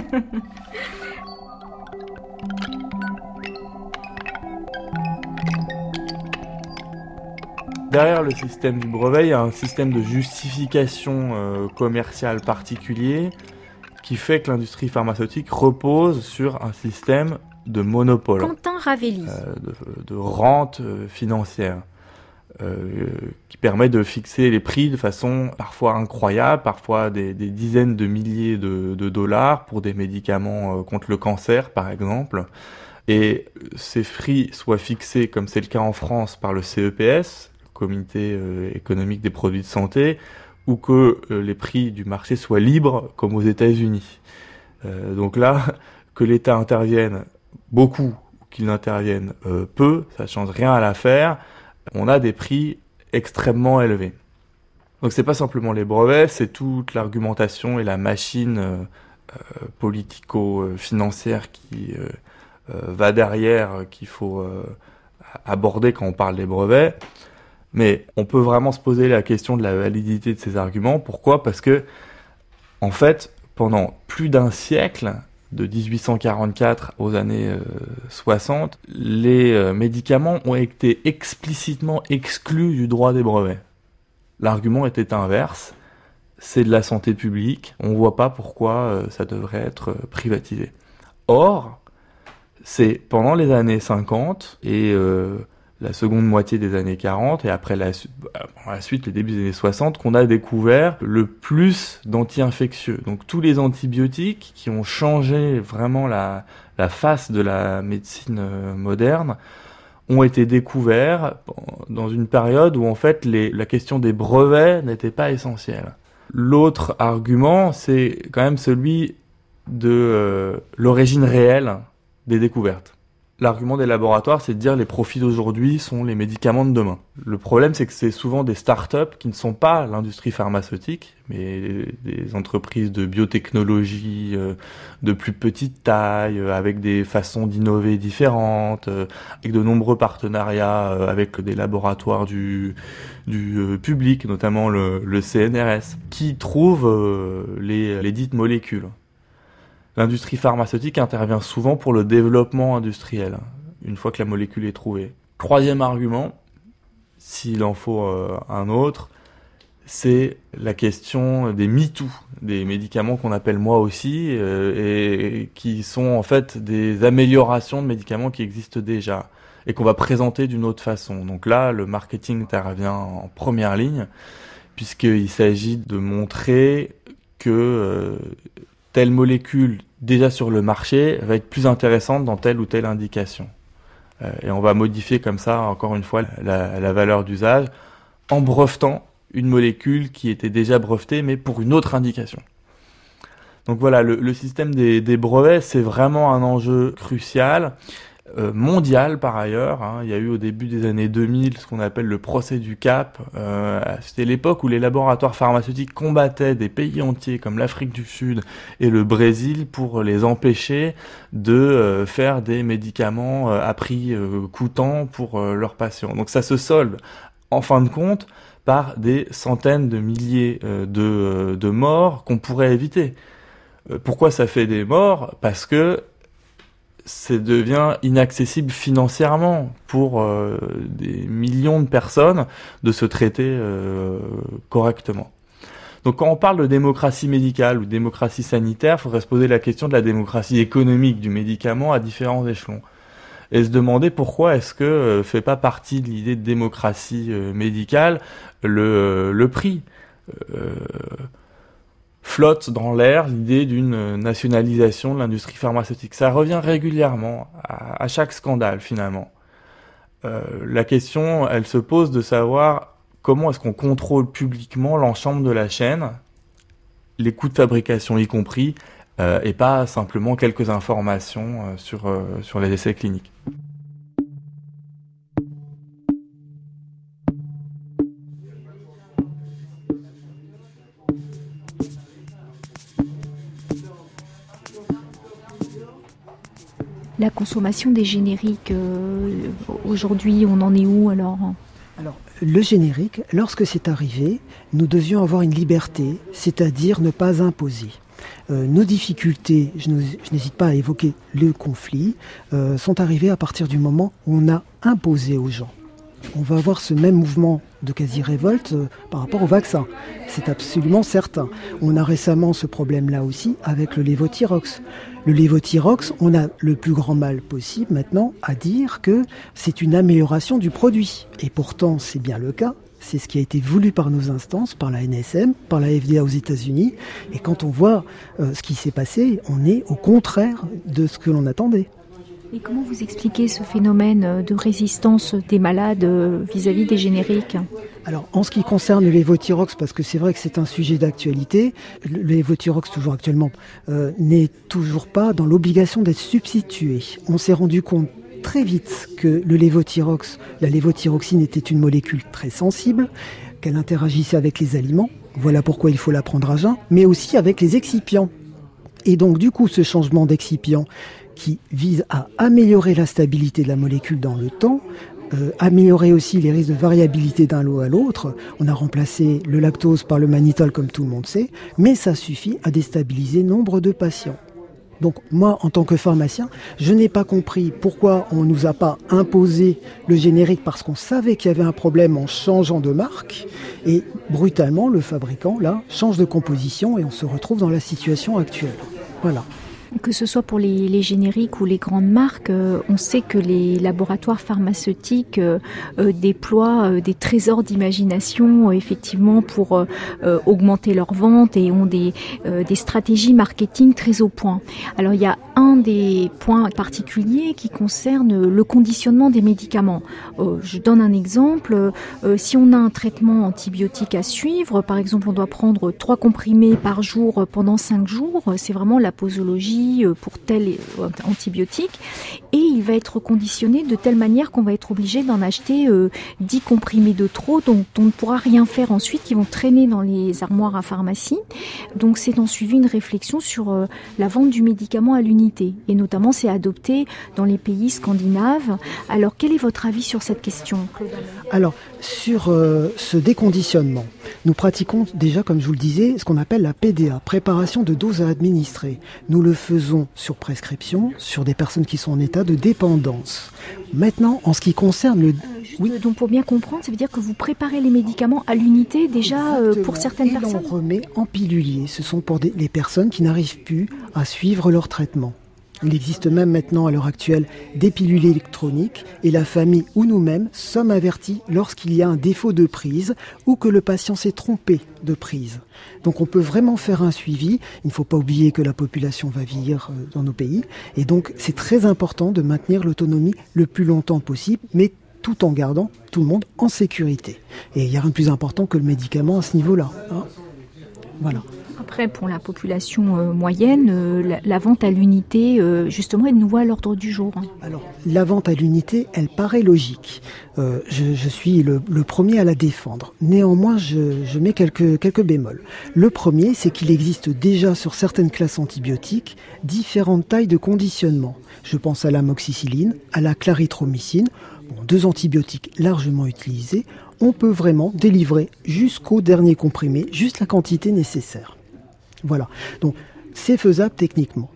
[SPEAKER 7] Derrière le système du brevet, il y a un système de justification commerciale particulier qui fait que l'industrie pharmaceutique repose sur un système de monopole.
[SPEAKER 1] Quentin Ravelli.
[SPEAKER 7] De rente financière qui permet de fixer les prix de façon parfois incroyable, parfois des dizaines de milliers de dollars pour des médicaments contre le cancer, par exemple. Et ces prix soient fixés, comme c'est le cas en France, par le CEPS, le Comité économique des produits de santé, ou que les prix du marché soient libres, comme aux États-Unis. Donc là, que l'État intervienne beaucoup, ou qu'il intervienne peu, ça ne change rien à l'affaire. On a des prix extrêmement élevés. Donc c'est pas simplement les brevets, c'est toute l'argumentation et la machine politico-financière qui va derrière, qu'il faut aborder quand on parle des brevets. Mais on peut vraiment se poser la question de la validité de ces arguments. Pourquoi ? Parce que, en fait, pendant plus d'un siècle, de 1844 aux années 60, les médicaments ont été explicitement exclus du droit des brevets. L'argument était inverse, c'est de la santé publique, on ne voit pas pourquoi ça devrait être privatisé. Or, c'est pendant les années 50 et la seconde moitié des années 40 et après la suite, les débuts des années 60, qu'on a découvert le plus d'anti-infectieux. Donc tous les antibiotiques qui ont changé vraiment la face de la médecine moderne ont été découverts dans une période où en fait la question des brevets n'était pas essentielle. L'autre argument, c'est quand même celui de l'origine réelle des découvertes. L'argument des laboratoires, c'est de dire les profits d'aujourd'hui sont les médicaments de demain. Le problème, c'est que c'est souvent des startups qui ne sont pas l'industrie pharmaceutique, mais des entreprises de biotechnologie de plus petite taille, avec des façons d'innover différentes, avec de nombreux partenariats avec des laboratoires du public, notamment le CNRS, qui trouvent les dites molécules. L'industrie pharmaceutique intervient souvent pour le développement industriel, une fois que la molécule est trouvée. Troisième argument, s'il en faut un autre, c'est la question des MeToo, des médicaments qu'on appelle moi aussi, et qui sont en fait des améliorations de médicaments qui existent déjà, et qu'on va présenter d'une autre façon. Donc là, le marketing intervient en première ligne, puisqu'il s'agit de montrer que telle molécule déjà sur le marché va être plus intéressante dans telle ou telle indication. Et on va modifier comme ça, encore une fois, la valeur d'usage en brevetant une molécule qui était déjà brevetée, mais pour une autre indication. Donc voilà, le système des brevets, c'est vraiment un enjeu crucial, mondial par ailleurs. Il y a eu au début des années 2000 ce qu'on appelle le procès du Cap. C'était l'époque où les laboratoires pharmaceutiques combattaient des pays entiers comme l'Afrique du Sud et le Brésil pour les empêcher de faire des médicaments à prix coûtant pour leurs patients. Donc ça se solde en fin de compte par des centaines de milliers de morts qu'on pourrait éviter. Pourquoi ça fait des morts ? Parce que ça devient inaccessible financièrement pour des millions de personnes de se traiter correctement. Donc quand on parle de démocratie médicale ou de démocratie sanitaire, il faudrait se poser la question de la démocratie économique du médicament à différents échelons. Et se demander pourquoi est-ce que fait pas partie de l'idée de démocratie médicale le prix. Flotte dans l'air l'idée d'une nationalisation de l'industrie pharmaceutique. Ça revient régulièrement à chaque scandale finalement. La question, elle se pose de savoir comment est-ce qu'on contrôle publiquement l'ensemble de la chaîne, les coûts de fabrication y compris, et pas simplement quelques informations sur les essais cliniques.
[SPEAKER 2] La consommation des génériques, aujourd'hui, on en est où alors ?
[SPEAKER 4] Alors, le générique, lorsque c'est arrivé, nous devions avoir une liberté, c'est-à-dire ne pas imposer. Nos difficultés, je n'hésite pas à évoquer le conflit, sont arrivées à partir du moment où on a imposé aux gens. On va avoir ce même mouvement de quasi-révolte par rapport au vaccin. C'est absolument certain. On a récemment ce problème-là aussi avec le lévothyrox. Le lévothyrox, on a le plus grand mal possible maintenant à dire que c'est une amélioration du produit. Et pourtant, c'est bien le cas. C'est ce qui a été voulu par nos instances, par la NSM, par la FDA aux États-Unis. Et quand on voit ce qui s'est passé, on est au contraire de ce que l'on attendait.
[SPEAKER 2] Et comment vous expliquez ce phénomène de résistance des malades vis-à-vis des génériques ?
[SPEAKER 4] Alors, en ce qui concerne le lévothyrox, parce que c'est vrai que c'est un sujet d'actualité, le lévothyrox, toujours actuellement, n'est toujours pas dans l'obligation d'être substitué. On s'est rendu compte très vite que le lévothyrox, la lévothyroxine était une molécule très sensible, qu'elle interagissait avec les aliments, voilà pourquoi il faut la prendre à jeun, mais aussi avec les excipients. Et donc, du coup, ce changement d'excipient qui vise à améliorer la stabilité de la molécule dans le temps, améliorer aussi les risques de variabilité d'un lot à l'autre. On a remplacé le lactose par le mannitol, comme tout le monde sait, mais ça suffit à déstabiliser nombre de patients. Donc moi, en tant que pharmacien, je n'ai pas compris pourquoi on ne nous a pas imposé le générique parce qu'on savait qu'il y avait un problème en changeant de marque. Et brutalement, le fabricant, là, change de composition et on se retrouve dans la situation actuelle. Voilà.
[SPEAKER 2] Que ce soit pour les génériques ou les grandes marques, on sait que les laboratoires pharmaceutiques déploient des trésors d'imagination effectivement pour augmenter leurs ventes et ont des stratégies marketing très au point. Alors il y a un des points particuliers qui concerne le conditionnement des médicaments. Je donne un exemple. Si on a un traitement antibiotique à suivre, par exemple on doit prendre 3 comprimés par jour pendant 5 jours, c'est vraiment la posologie pour tel antibiotique, et il va être conditionné de telle manière qu'on va être obligé d'en acheter 10 comprimés de trop, dont on ne pourra rien faire ensuite, qui vont traîner dans les armoires à pharmacie. Donc c'est en suivi une réflexion sur la vente du médicament à l'unité, et notamment c'est adopté dans les pays scandinaves. Alors quel est votre avis sur cette question, Claude ?
[SPEAKER 4] Alors, sur ce déconditionnement, nous pratiquons déjà, comme je vous le disais, ce qu'on appelle la PDA, préparation de doses à administrer. Nous le faisons sur prescription, sur des personnes qui sont en état de dépendance. Maintenant, en ce qui concerne le...
[SPEAKER 2] Donc pour bien comprendre, ça veut dire que vous préparez les médicaments à l'unité déjà pour certaines personnes.
[SPEAKER 4] Et l'on remet en pilulier. Ce sont pour les personnes qui n'arrivent plus à suivre leur traitement. Il existe même maintenant, à l'heure actuelle, des pilules électroniques et la famille ou nous-mêmes sommes avertis lorsqu'il y a un défaut de prise ou que le patient s'est trompé de prise. Donc on peut vraiment faire un suivi. Il ne faut pas oublier que la population va vieillir dans nos pays et donc c'est très important de maintenir l'autonomie le plus longtemps possible, mais tout en gardant tout le monde en sécurité. Et il n'y a rien de plus important que le médicament à ce niveau-là. Hein. Voilà.
[SPEAKER 2] Après, pour la population moyenne, la vente à l'unité, justement, est de nouveau à l'ordre du jour.
[SPEAKER 4] Alors, la vente à l'unité, elle paraît logique. Je suis le premier à la défendre. Néanmoins, je mets quelques bémols. Le premier, c'est qu'il existe déjà sur certaines classes antibiotiques différentes tailles de conditionnement. Je pense à l'amoxicilline, à la clarithromycine, 2 antibiotiques largement utilisés. On peut vraiment délivrer jusqu'au dernier comprimé, juste la quantité nécessaire. Voilà, donc c'est faisable techniquement.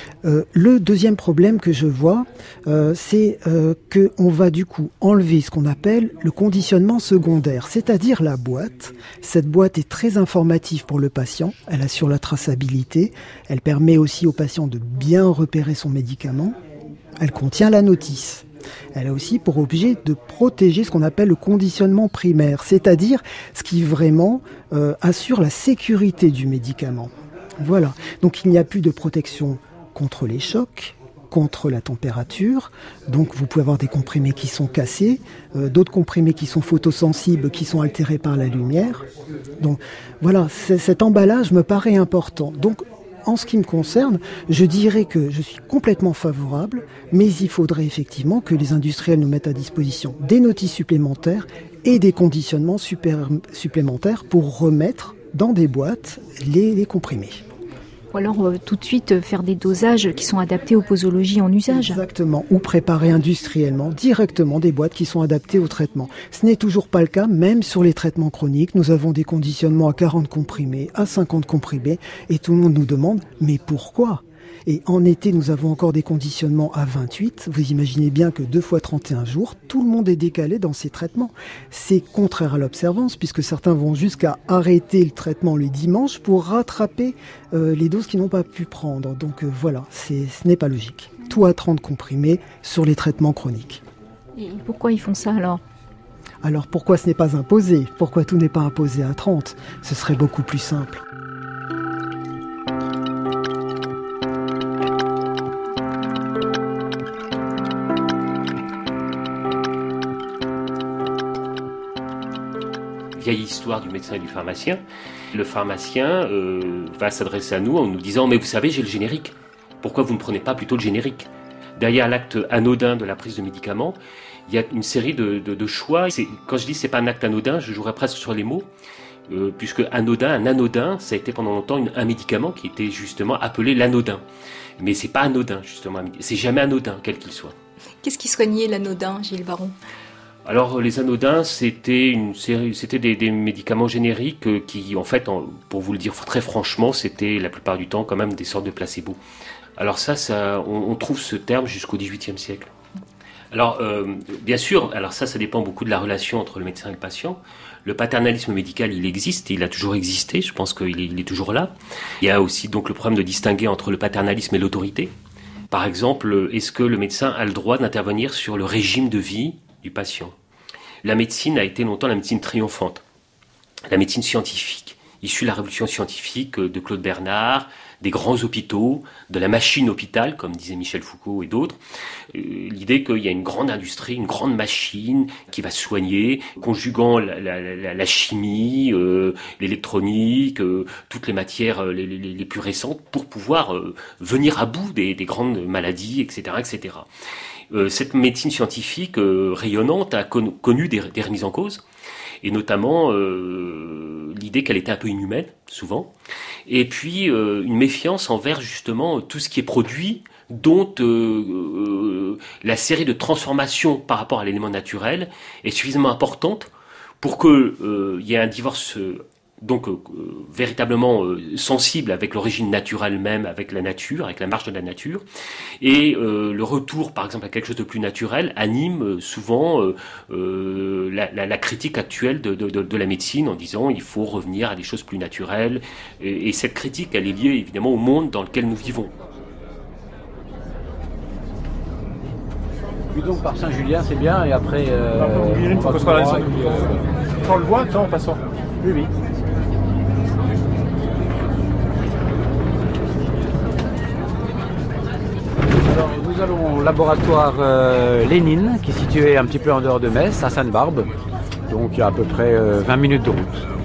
[SPEAKER 4] Le deuxième problème que je vois, c'est qu'on va du coup enlever ce qu'on appelle le conditionnement secondaire, c'est-à-dire la boîte. Cette boîte est très informative pour le patient, elle assure la traçabilité, elle permet aussi au patient de bien repérer son médicament, elle contient la notice. Elle a aussi pour objet de protéger ce qu'on appelle le conditionnement primaire, c'est-à-dire ce qui vraiment assure la sécurité du médicament. Voilà, donc il n'y a plus de protection contre les chocs, contre la température, donc vous pouvez avoir des comprimés qui sont cassés, d'autres comprimés qui sont photosensibles, qui sont altérés par la lumière. Donc voilà, cet emballage me paraît important. Donc en ce qui me concerne, je dirais que je suis complètement favorable, mais il faudrait effectivement que les industriels nous mettent à disposition des notices supplémentaires et des conditionnements supplémentaires pour remettre dans des boîtes les comprimés.
[SPEAKER 2] Ou alors tout de suite faire des dosages qui sont adaptés aux posologies en usage.
[SPEAKER 4] Exactement, ou préparer industriellement directement des boîtes qui sont adaptées au traitement. Ce n'est toujours pas le cas, même sur les traitements chroniques. Nous avons des conditionnements à 40 comprimés, à 50 comprimés, et tout le monde nous demande « mais pourquoi ?» Et en été, nous avons encore des conditionnements à 28. Vous imaginez bien que 2 fois 31 jours, tout le monde est décalé dans ces traitements. C'est contraire à l'observance, puisque certains vont jusqu'à arrêter le traitement le dimanche pour rattraper les doses qu'ils n'ont pas pu prendre. Donc voilà, ce n'est pas logique. Tout à 30 comprimés sur les traitements chroniques.
[SPEAKER 2] Et pourquoi ils font ça alors ?
[SPEAKER 4] Alors pourquoi ce n'est pas imposé ? Pourquoi tout n'est pas imposé à 30 ? Ce serait beaucoup plus simple.
[SPEAKER 8] Vieille histoire du médecin et du pharmacien. Le pharmacien va s'adresser à nous en nous disant « Mais vous savez, j'ai le générique. Pourquoi vous ne prenez pas plutôt le générique ?» Derrière l'acte anodin de la prise de médicaments, il y a une série de choix. Quand je dis c'est pas un acte anodin, je jouerais presque sur les mots, puisque un anodin, ça a été pendant longtemps un médicament qui était justement appelé l'anodin. Mais c'est pas anodin, justement. C'est jamais anodin, quel qu'il soit.
[SPEAKER 2] Qu'est-ce qui soignait l'anodin, Gilles Baron ?
[SPEAKER 8] Alors les anodins, c'était des médicaments génériques qui, en fait, pour vous le dire très franchement, c'était la plupart du temps quand même des sortes de placebos. Alors on trouve ce terme jusqu'au XVIIIe siècle. Alors, bien sûr, alors ça dépend beaucoup de la relation entre le médecin et le patient. Le paternalisme médical, il existe, il a toujours existé, je pense qu'il est toujours là. Il y a aussi donc le problème de distinguer entre le paternalisme et l'autorité. Par exemple, est-ce que le médecin a le droit d'intervenir sur le régime de vie du patient ? La médecine a été longtemps la médecine triomphante, la médecine scientifique, issue de la révolution scientifique de Claude Bernard, des grands hôpitaux, de la machine hôpital, comme disait Michel Foucault et d'autres. L'idée qu'il y a une grande industrie, une grande machine qui va soigner, conjuguant la chimie, l'électronique, toutes les matières les plus récentes pour pouvoir venir à bout des grandes maladies, etc., etc. Cette médecine scientifique rayonnante a connu des remises en cause, et notamment l'idée qu'elle était un peu inhumaine, souvent, et puis une méfiance envers justement tout ce qui est produit, dont la série de transformations par rapport à l'élément naturel est suffisamment importante pour qu'il y ait un divorce véritablement sensible avec l'origine naturelle même, avec la nature, avec la marche de la nature, et le retour par exemple à quelque chose de plus naturel anime souvent la critique actuelle de la médecine en disant il faut revenir à des choses plus naturelles, et cette critique elle est liée évidemment au monde dans lequel nous vivons.
[SPEAKER 9] Puis donc par Saint-Julien c'est bien, et après
[SPEAKER 10] on va tout droit, on le voit en passant.
[SPEAKER 9] Oui, oui. Alors, nous allons au laboratoire Lénine, qui est situé un petit peu en dehors de Metz, à Sainte-Barbe. Donc il y a à peu près 20 minutes de route.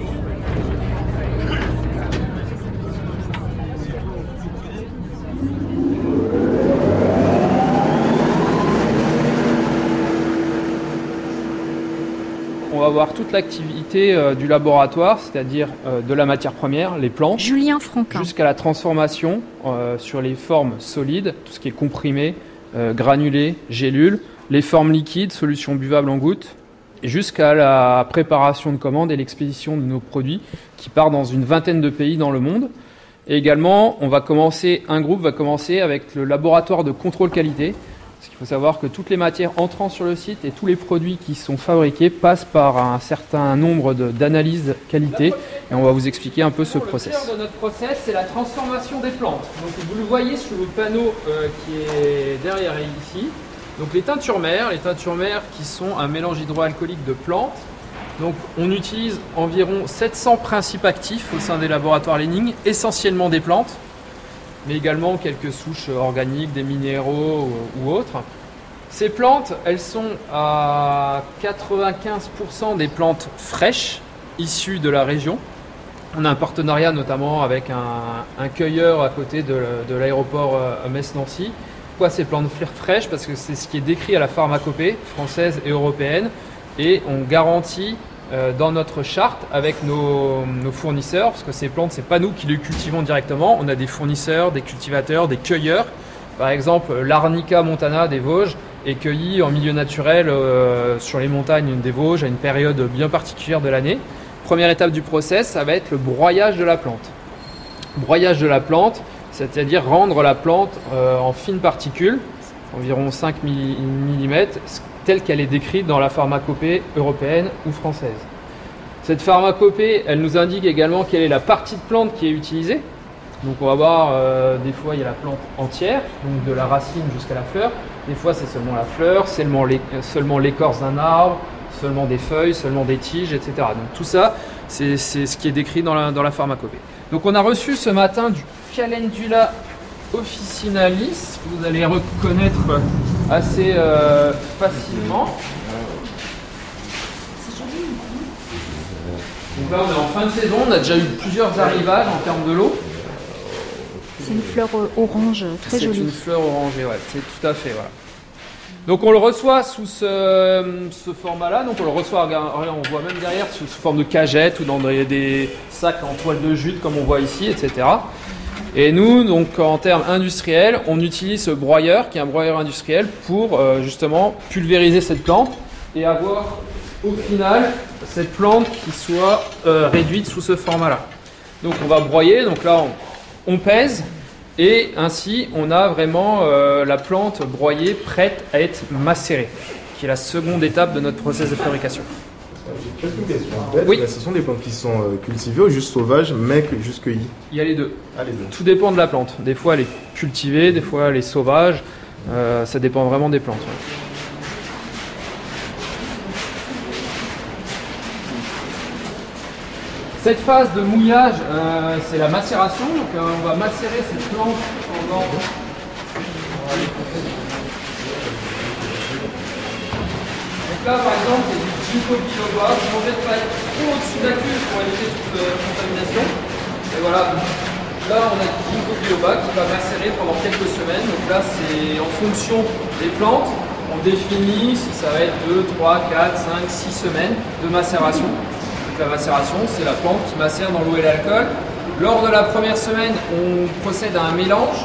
[SPEAKER 11] On va voir toute l'activité du laboratoire, c'est-à-dire de la matière première, les plantes,
[SPEAKER 2] Julien Franquin,
[SPEAKER 11] jusqu'à la transformation sur les formes solides, tout ce qui est comprimé, granulé, gélules, les formes liquides, solutions buvables en gouttes, et jusqu'à la préparation de commandes et l'expédition de nos produits qui part dans une vingtaine de pays dans le monde. Et également, un groupe va commencer avec le laboratoire de contrôle qualité. Parce qu'il faut savoir que toutes les matières entrant sur le site et tous les produits qui sont fabriqués passent par un certain nombre d'analyses qualité, et on va vous expliquer un peu ce process. Le cœur de notre process, c'est la transformation des plantes. Donc vous le voyez sur le panneau qui est derrière ici. Donc les teintures mères qui sont un mélange hydroalcoolique de plantes. Donc on utilise environ 700 principes actifs au sein des laboratoires Lénine, essentiellement des plantes, mais également quelques souches organiques, des minéraux ou autres. Ces plantes, elles sont à 95% des plantes fraîches, issues de la région. On a un partenariat notamment avec un cueilleur à côté de l'aéroport Metz-Nancy. Pourquoi ces plantes fraîches ? Parce que c'est ce qui est décrit à la pharmacopée française et européenne, et on garantit dans notre charte avec nos fournisseurs, parce que ces plantes, c'est pas nous qui les cultivons directement, on a des fournisseurs, des cultivateurs, des cueilleurs. Par exemple, l'Arnica montana des Vosges est cueillie en milieu naturel sur les montagnes des Vosges à une période bien particulière de l'année. Première étape du process, ça va être le broyage de la plante. Broyage de la plante, c'est-à-dire rendre la plante en fines particules, environ 5 mm, telle qu'elle est décrite dans la pharmacopée européenne ou française. Cette pharmacopée, elle nous indique également quelle est la partie de plante qui est utilisée. Donc on va voir, des fois il y a la plante entière, donc de la racine jusqu'à la fleur. Des fois c'est seulement la fleur, seulement l'écorce d'un arbre, seulement des feuilles, seulement des tiges, etc. Donc tout ça, c'est ce qui est décrit dans la pharmacopée. Donc on a reçu ce matin du Calendula officinalis, que vous allez reconnaître assez facilement. Donc là on est en fin de saison, on a déjà eu plusieurs arrivages en termes de lot.
[SPEAKER 2] C'est une fleur orange très jolie.
[SPEAKER 11] C'est une fleur orangée, ouais, c'est tout à fait, voilà. Donc on le reçoit sous ce format-là, donc on le reçoit, on voit même derrière sous forme de cagette ou dans des sacs en toile de jute comme on voit ici, etc. Et nous, donc en termes industriels, on utilise ce broyeur qui est un broyeur industriel pour justement pulvériser cette plante et avoir au final cette plante qui soit réduite sous ce format-là. Donc on va broyer, donc là on pèse, Et ainsi, on a vraiment la plante broyée prête à être macérée, qui est la seconde étape de notre process de fabrication.
[SPEAKER 10] J'ai quelques questions. En fait,
[SPEAKER 11] Oui.
[SPEAKER 10] ce sont des plantes qui sont cultivées ou juste sauvages, mais juste cueillies.
[SPEAKER 11] Il y a les deux.
[SPEAKER 10] Ah, les deux.
[SPEAKER 11] Tout dépend de la plante. Des fois, elle est cultivée, des fois, elle est sauvage. Ça dépend vraiment des plantes. Ouais. Cette phase de mouillage, c'est la macération. Donc, on va macérer cette plante pendant... Donc là, par exemple, c'est du ginkgo biloba. Vous ne pouvez pas être trop au-dessus de la cuve pour éviter toute contamination. Et voilà. Là, on a du ginkgo biloba qui va macérer pendant quelques semaines. Donc là, c'est en fonction des plantes. On définit si ça va être 2, 3, 4, 5, 6 semaines de macération. Donc la macération, c'est la plante qui macère dans l'eau et l'alcool. Lors de la première semaine, on procède à un mélange.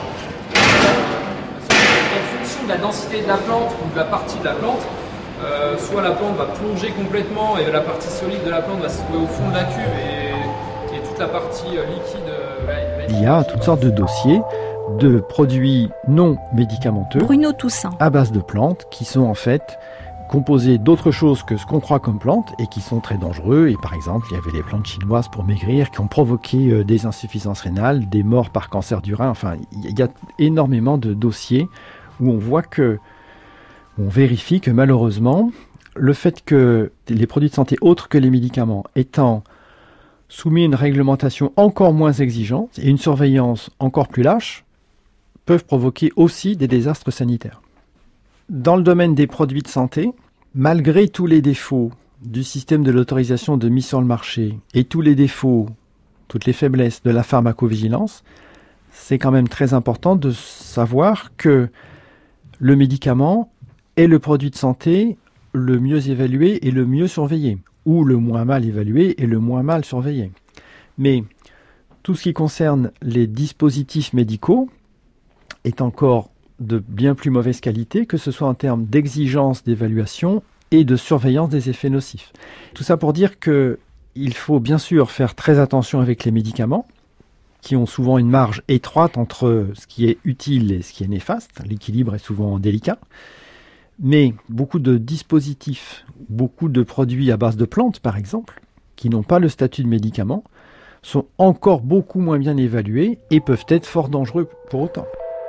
[SPEAKER 11] En fonction de la densité de la plante ou de la partie de la plante, soit la plante va plonger complètement et la partie solide de la plante va se trouver au fond de la cuve et toute la partie liquide va être...
[SPEAKER 12] Il y a toutes sortes de dossiers de produits non médicamenteux
[SPEAKER 2] Bruno Toussaint.
[SPEAKER 12] à base de plantes qui sont en fait composés d'autre chose que ce qu'on croit comme plantes et qui sont très dangereux. Et par exemple, il y avait les plantes chinoises pour maigrir qui ont provoqué des insuffisances rénales, des morts par cancer du rein. Enfin, il y a énormément de dossiers où on voit que, on vérifie que malheureusement, le fait que les produits de santé autres que les médicaments étant soumis à une réglementation encore moins exigeante et une surveillance encore plus lâche, peuvent provoquer aussi des désastres sanitaires. Dans le domaine des produits de santé, malgré tous les défauts du système de l'autorisation de mise sur le marché et tous les défauts, toutes les faiblesses de la pharmacovigilance, c'est quand même très important de savoir que le médicament est le produit de santé le mieux évalué et le mieux surveillé, ou le moins mal évalué et le moins mal surveillé. Mais tout ce qui concerne les dispositifs médicaux est encore de bien plus mauvaise qualité, que ce soit en termes d'exigence d'évaluation et de surveillance des effets nocifs. Tout ça pour dire qu'il faut bien sûr faire très attention avec les médicaments, qui ont souvent une marge étroite entre ce qui est utile et ce qui est néfaste. L'équilibre est souvent délicat. Mais beaucoup de dispositifs, beaucoup de produits à base de plantes, par exemple, qui n'ont pas le statut de médicament, sont encore beaucoup moins bien évalués et peuvent être fort dangereux pour autant.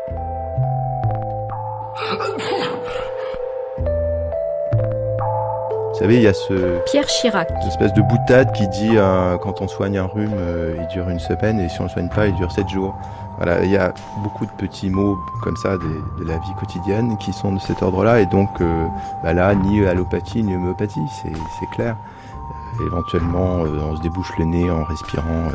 [SPEAKER 13] Vous savez, il y a
[SPEAKER 2] Pierre Chirac.
[SPEAKER 13] cette espèce de boutade qui dit quand on soigne un rhume, il dure 1 semaine et si on ne le soigne pas, il dure 7 jours. Voilà, il y a beaucoup de petits mots comme ça de la vie quotidienne qui sont de cet ordre-là et donc là, ni allopathie ni homéopathie, c'est clair. Éventuellement, on se débouche le nez en respirant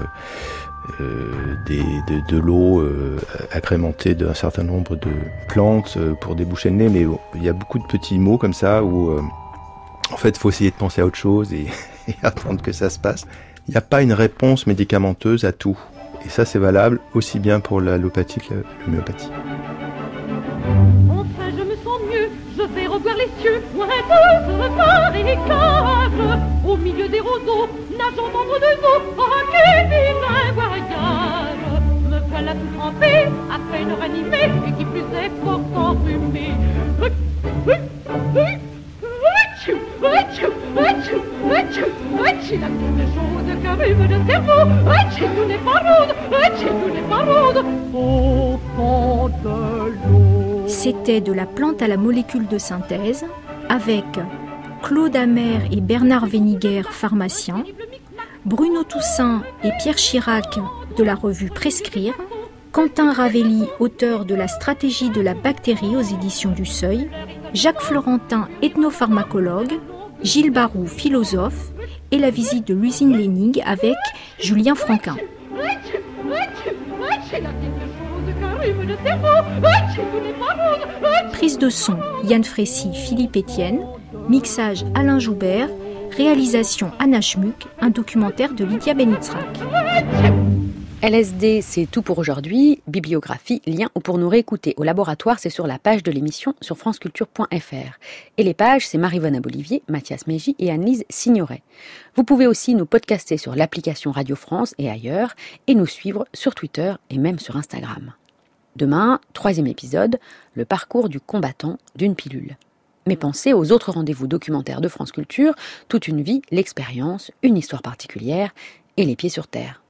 [SPEAKER 13] de l'eau agrémentée d'un certain nombre de plantes pour déboucher le nez, mais il y a beaucoup de petits mots comme ça où en fait il faut essayer de penser à autre chose et attendre que ça se passe. Il n'y a pas une réponse médicamenteuse à tout et ça c'est valable aussi bien pour l'allopathie que l'homéopathie.
[SPEAKER 14] Enfin je me sens mieux, je vais revoir les cieux, loin de marécage, au milieu des roseaux, nageant entre deux eaux, oh quel vilain voyage. Me voilà tout trempé, à peine ranimé, et qui plus est fort enrhumé. La tête chaude qu'un rhume de cerveau, tout n'est pas rose, tout n'est pas rose, au fond de l'eau.
[SPEAKER 2] C'était De la plante à la molécule de synthèse, avec Claude Amer et Bernard Véniguer, pharmaciens, Bruno Toussaint et Pierre Chirac de la revue Prescrire, Quentin Ravelli, auteur de La stratégie de la bactérie aux éditions du Seuil, Jacques Florentin, ethnopharmacologue, Gilles Barou, philosophe, et la visite de l'usine Lénig avec Julien Franquin. Prise de son, Yann Frécy, Philippe Etienne, mixage Alain Joubert, réalisation Anna Schmuck, un documentaire de Lydia Benitzrak.
[SPEAKER 1] LSD, c'est tout pour aujourd'hui. Bibliographie, lien ou pour nous réécouter au laboratoire, c'est sur la page de l'émission sur franceculture.fr. Et les pages, c'est Marie-Vonne Bolivier, Mathias Mégy et Annelise Signoret. Vous pouvez aussi nous podcaster sur l'application Radio France et ailleurs, et nous suivre sur Twitter et même sur Instagram. Demain, 3e épisode, le parcours du combattant d'une pilule. Mais pensez aux autres rendez-vous documentaires de France Culture, toute une vie, l'expérience, une histoire particulière et les pieds sur terre.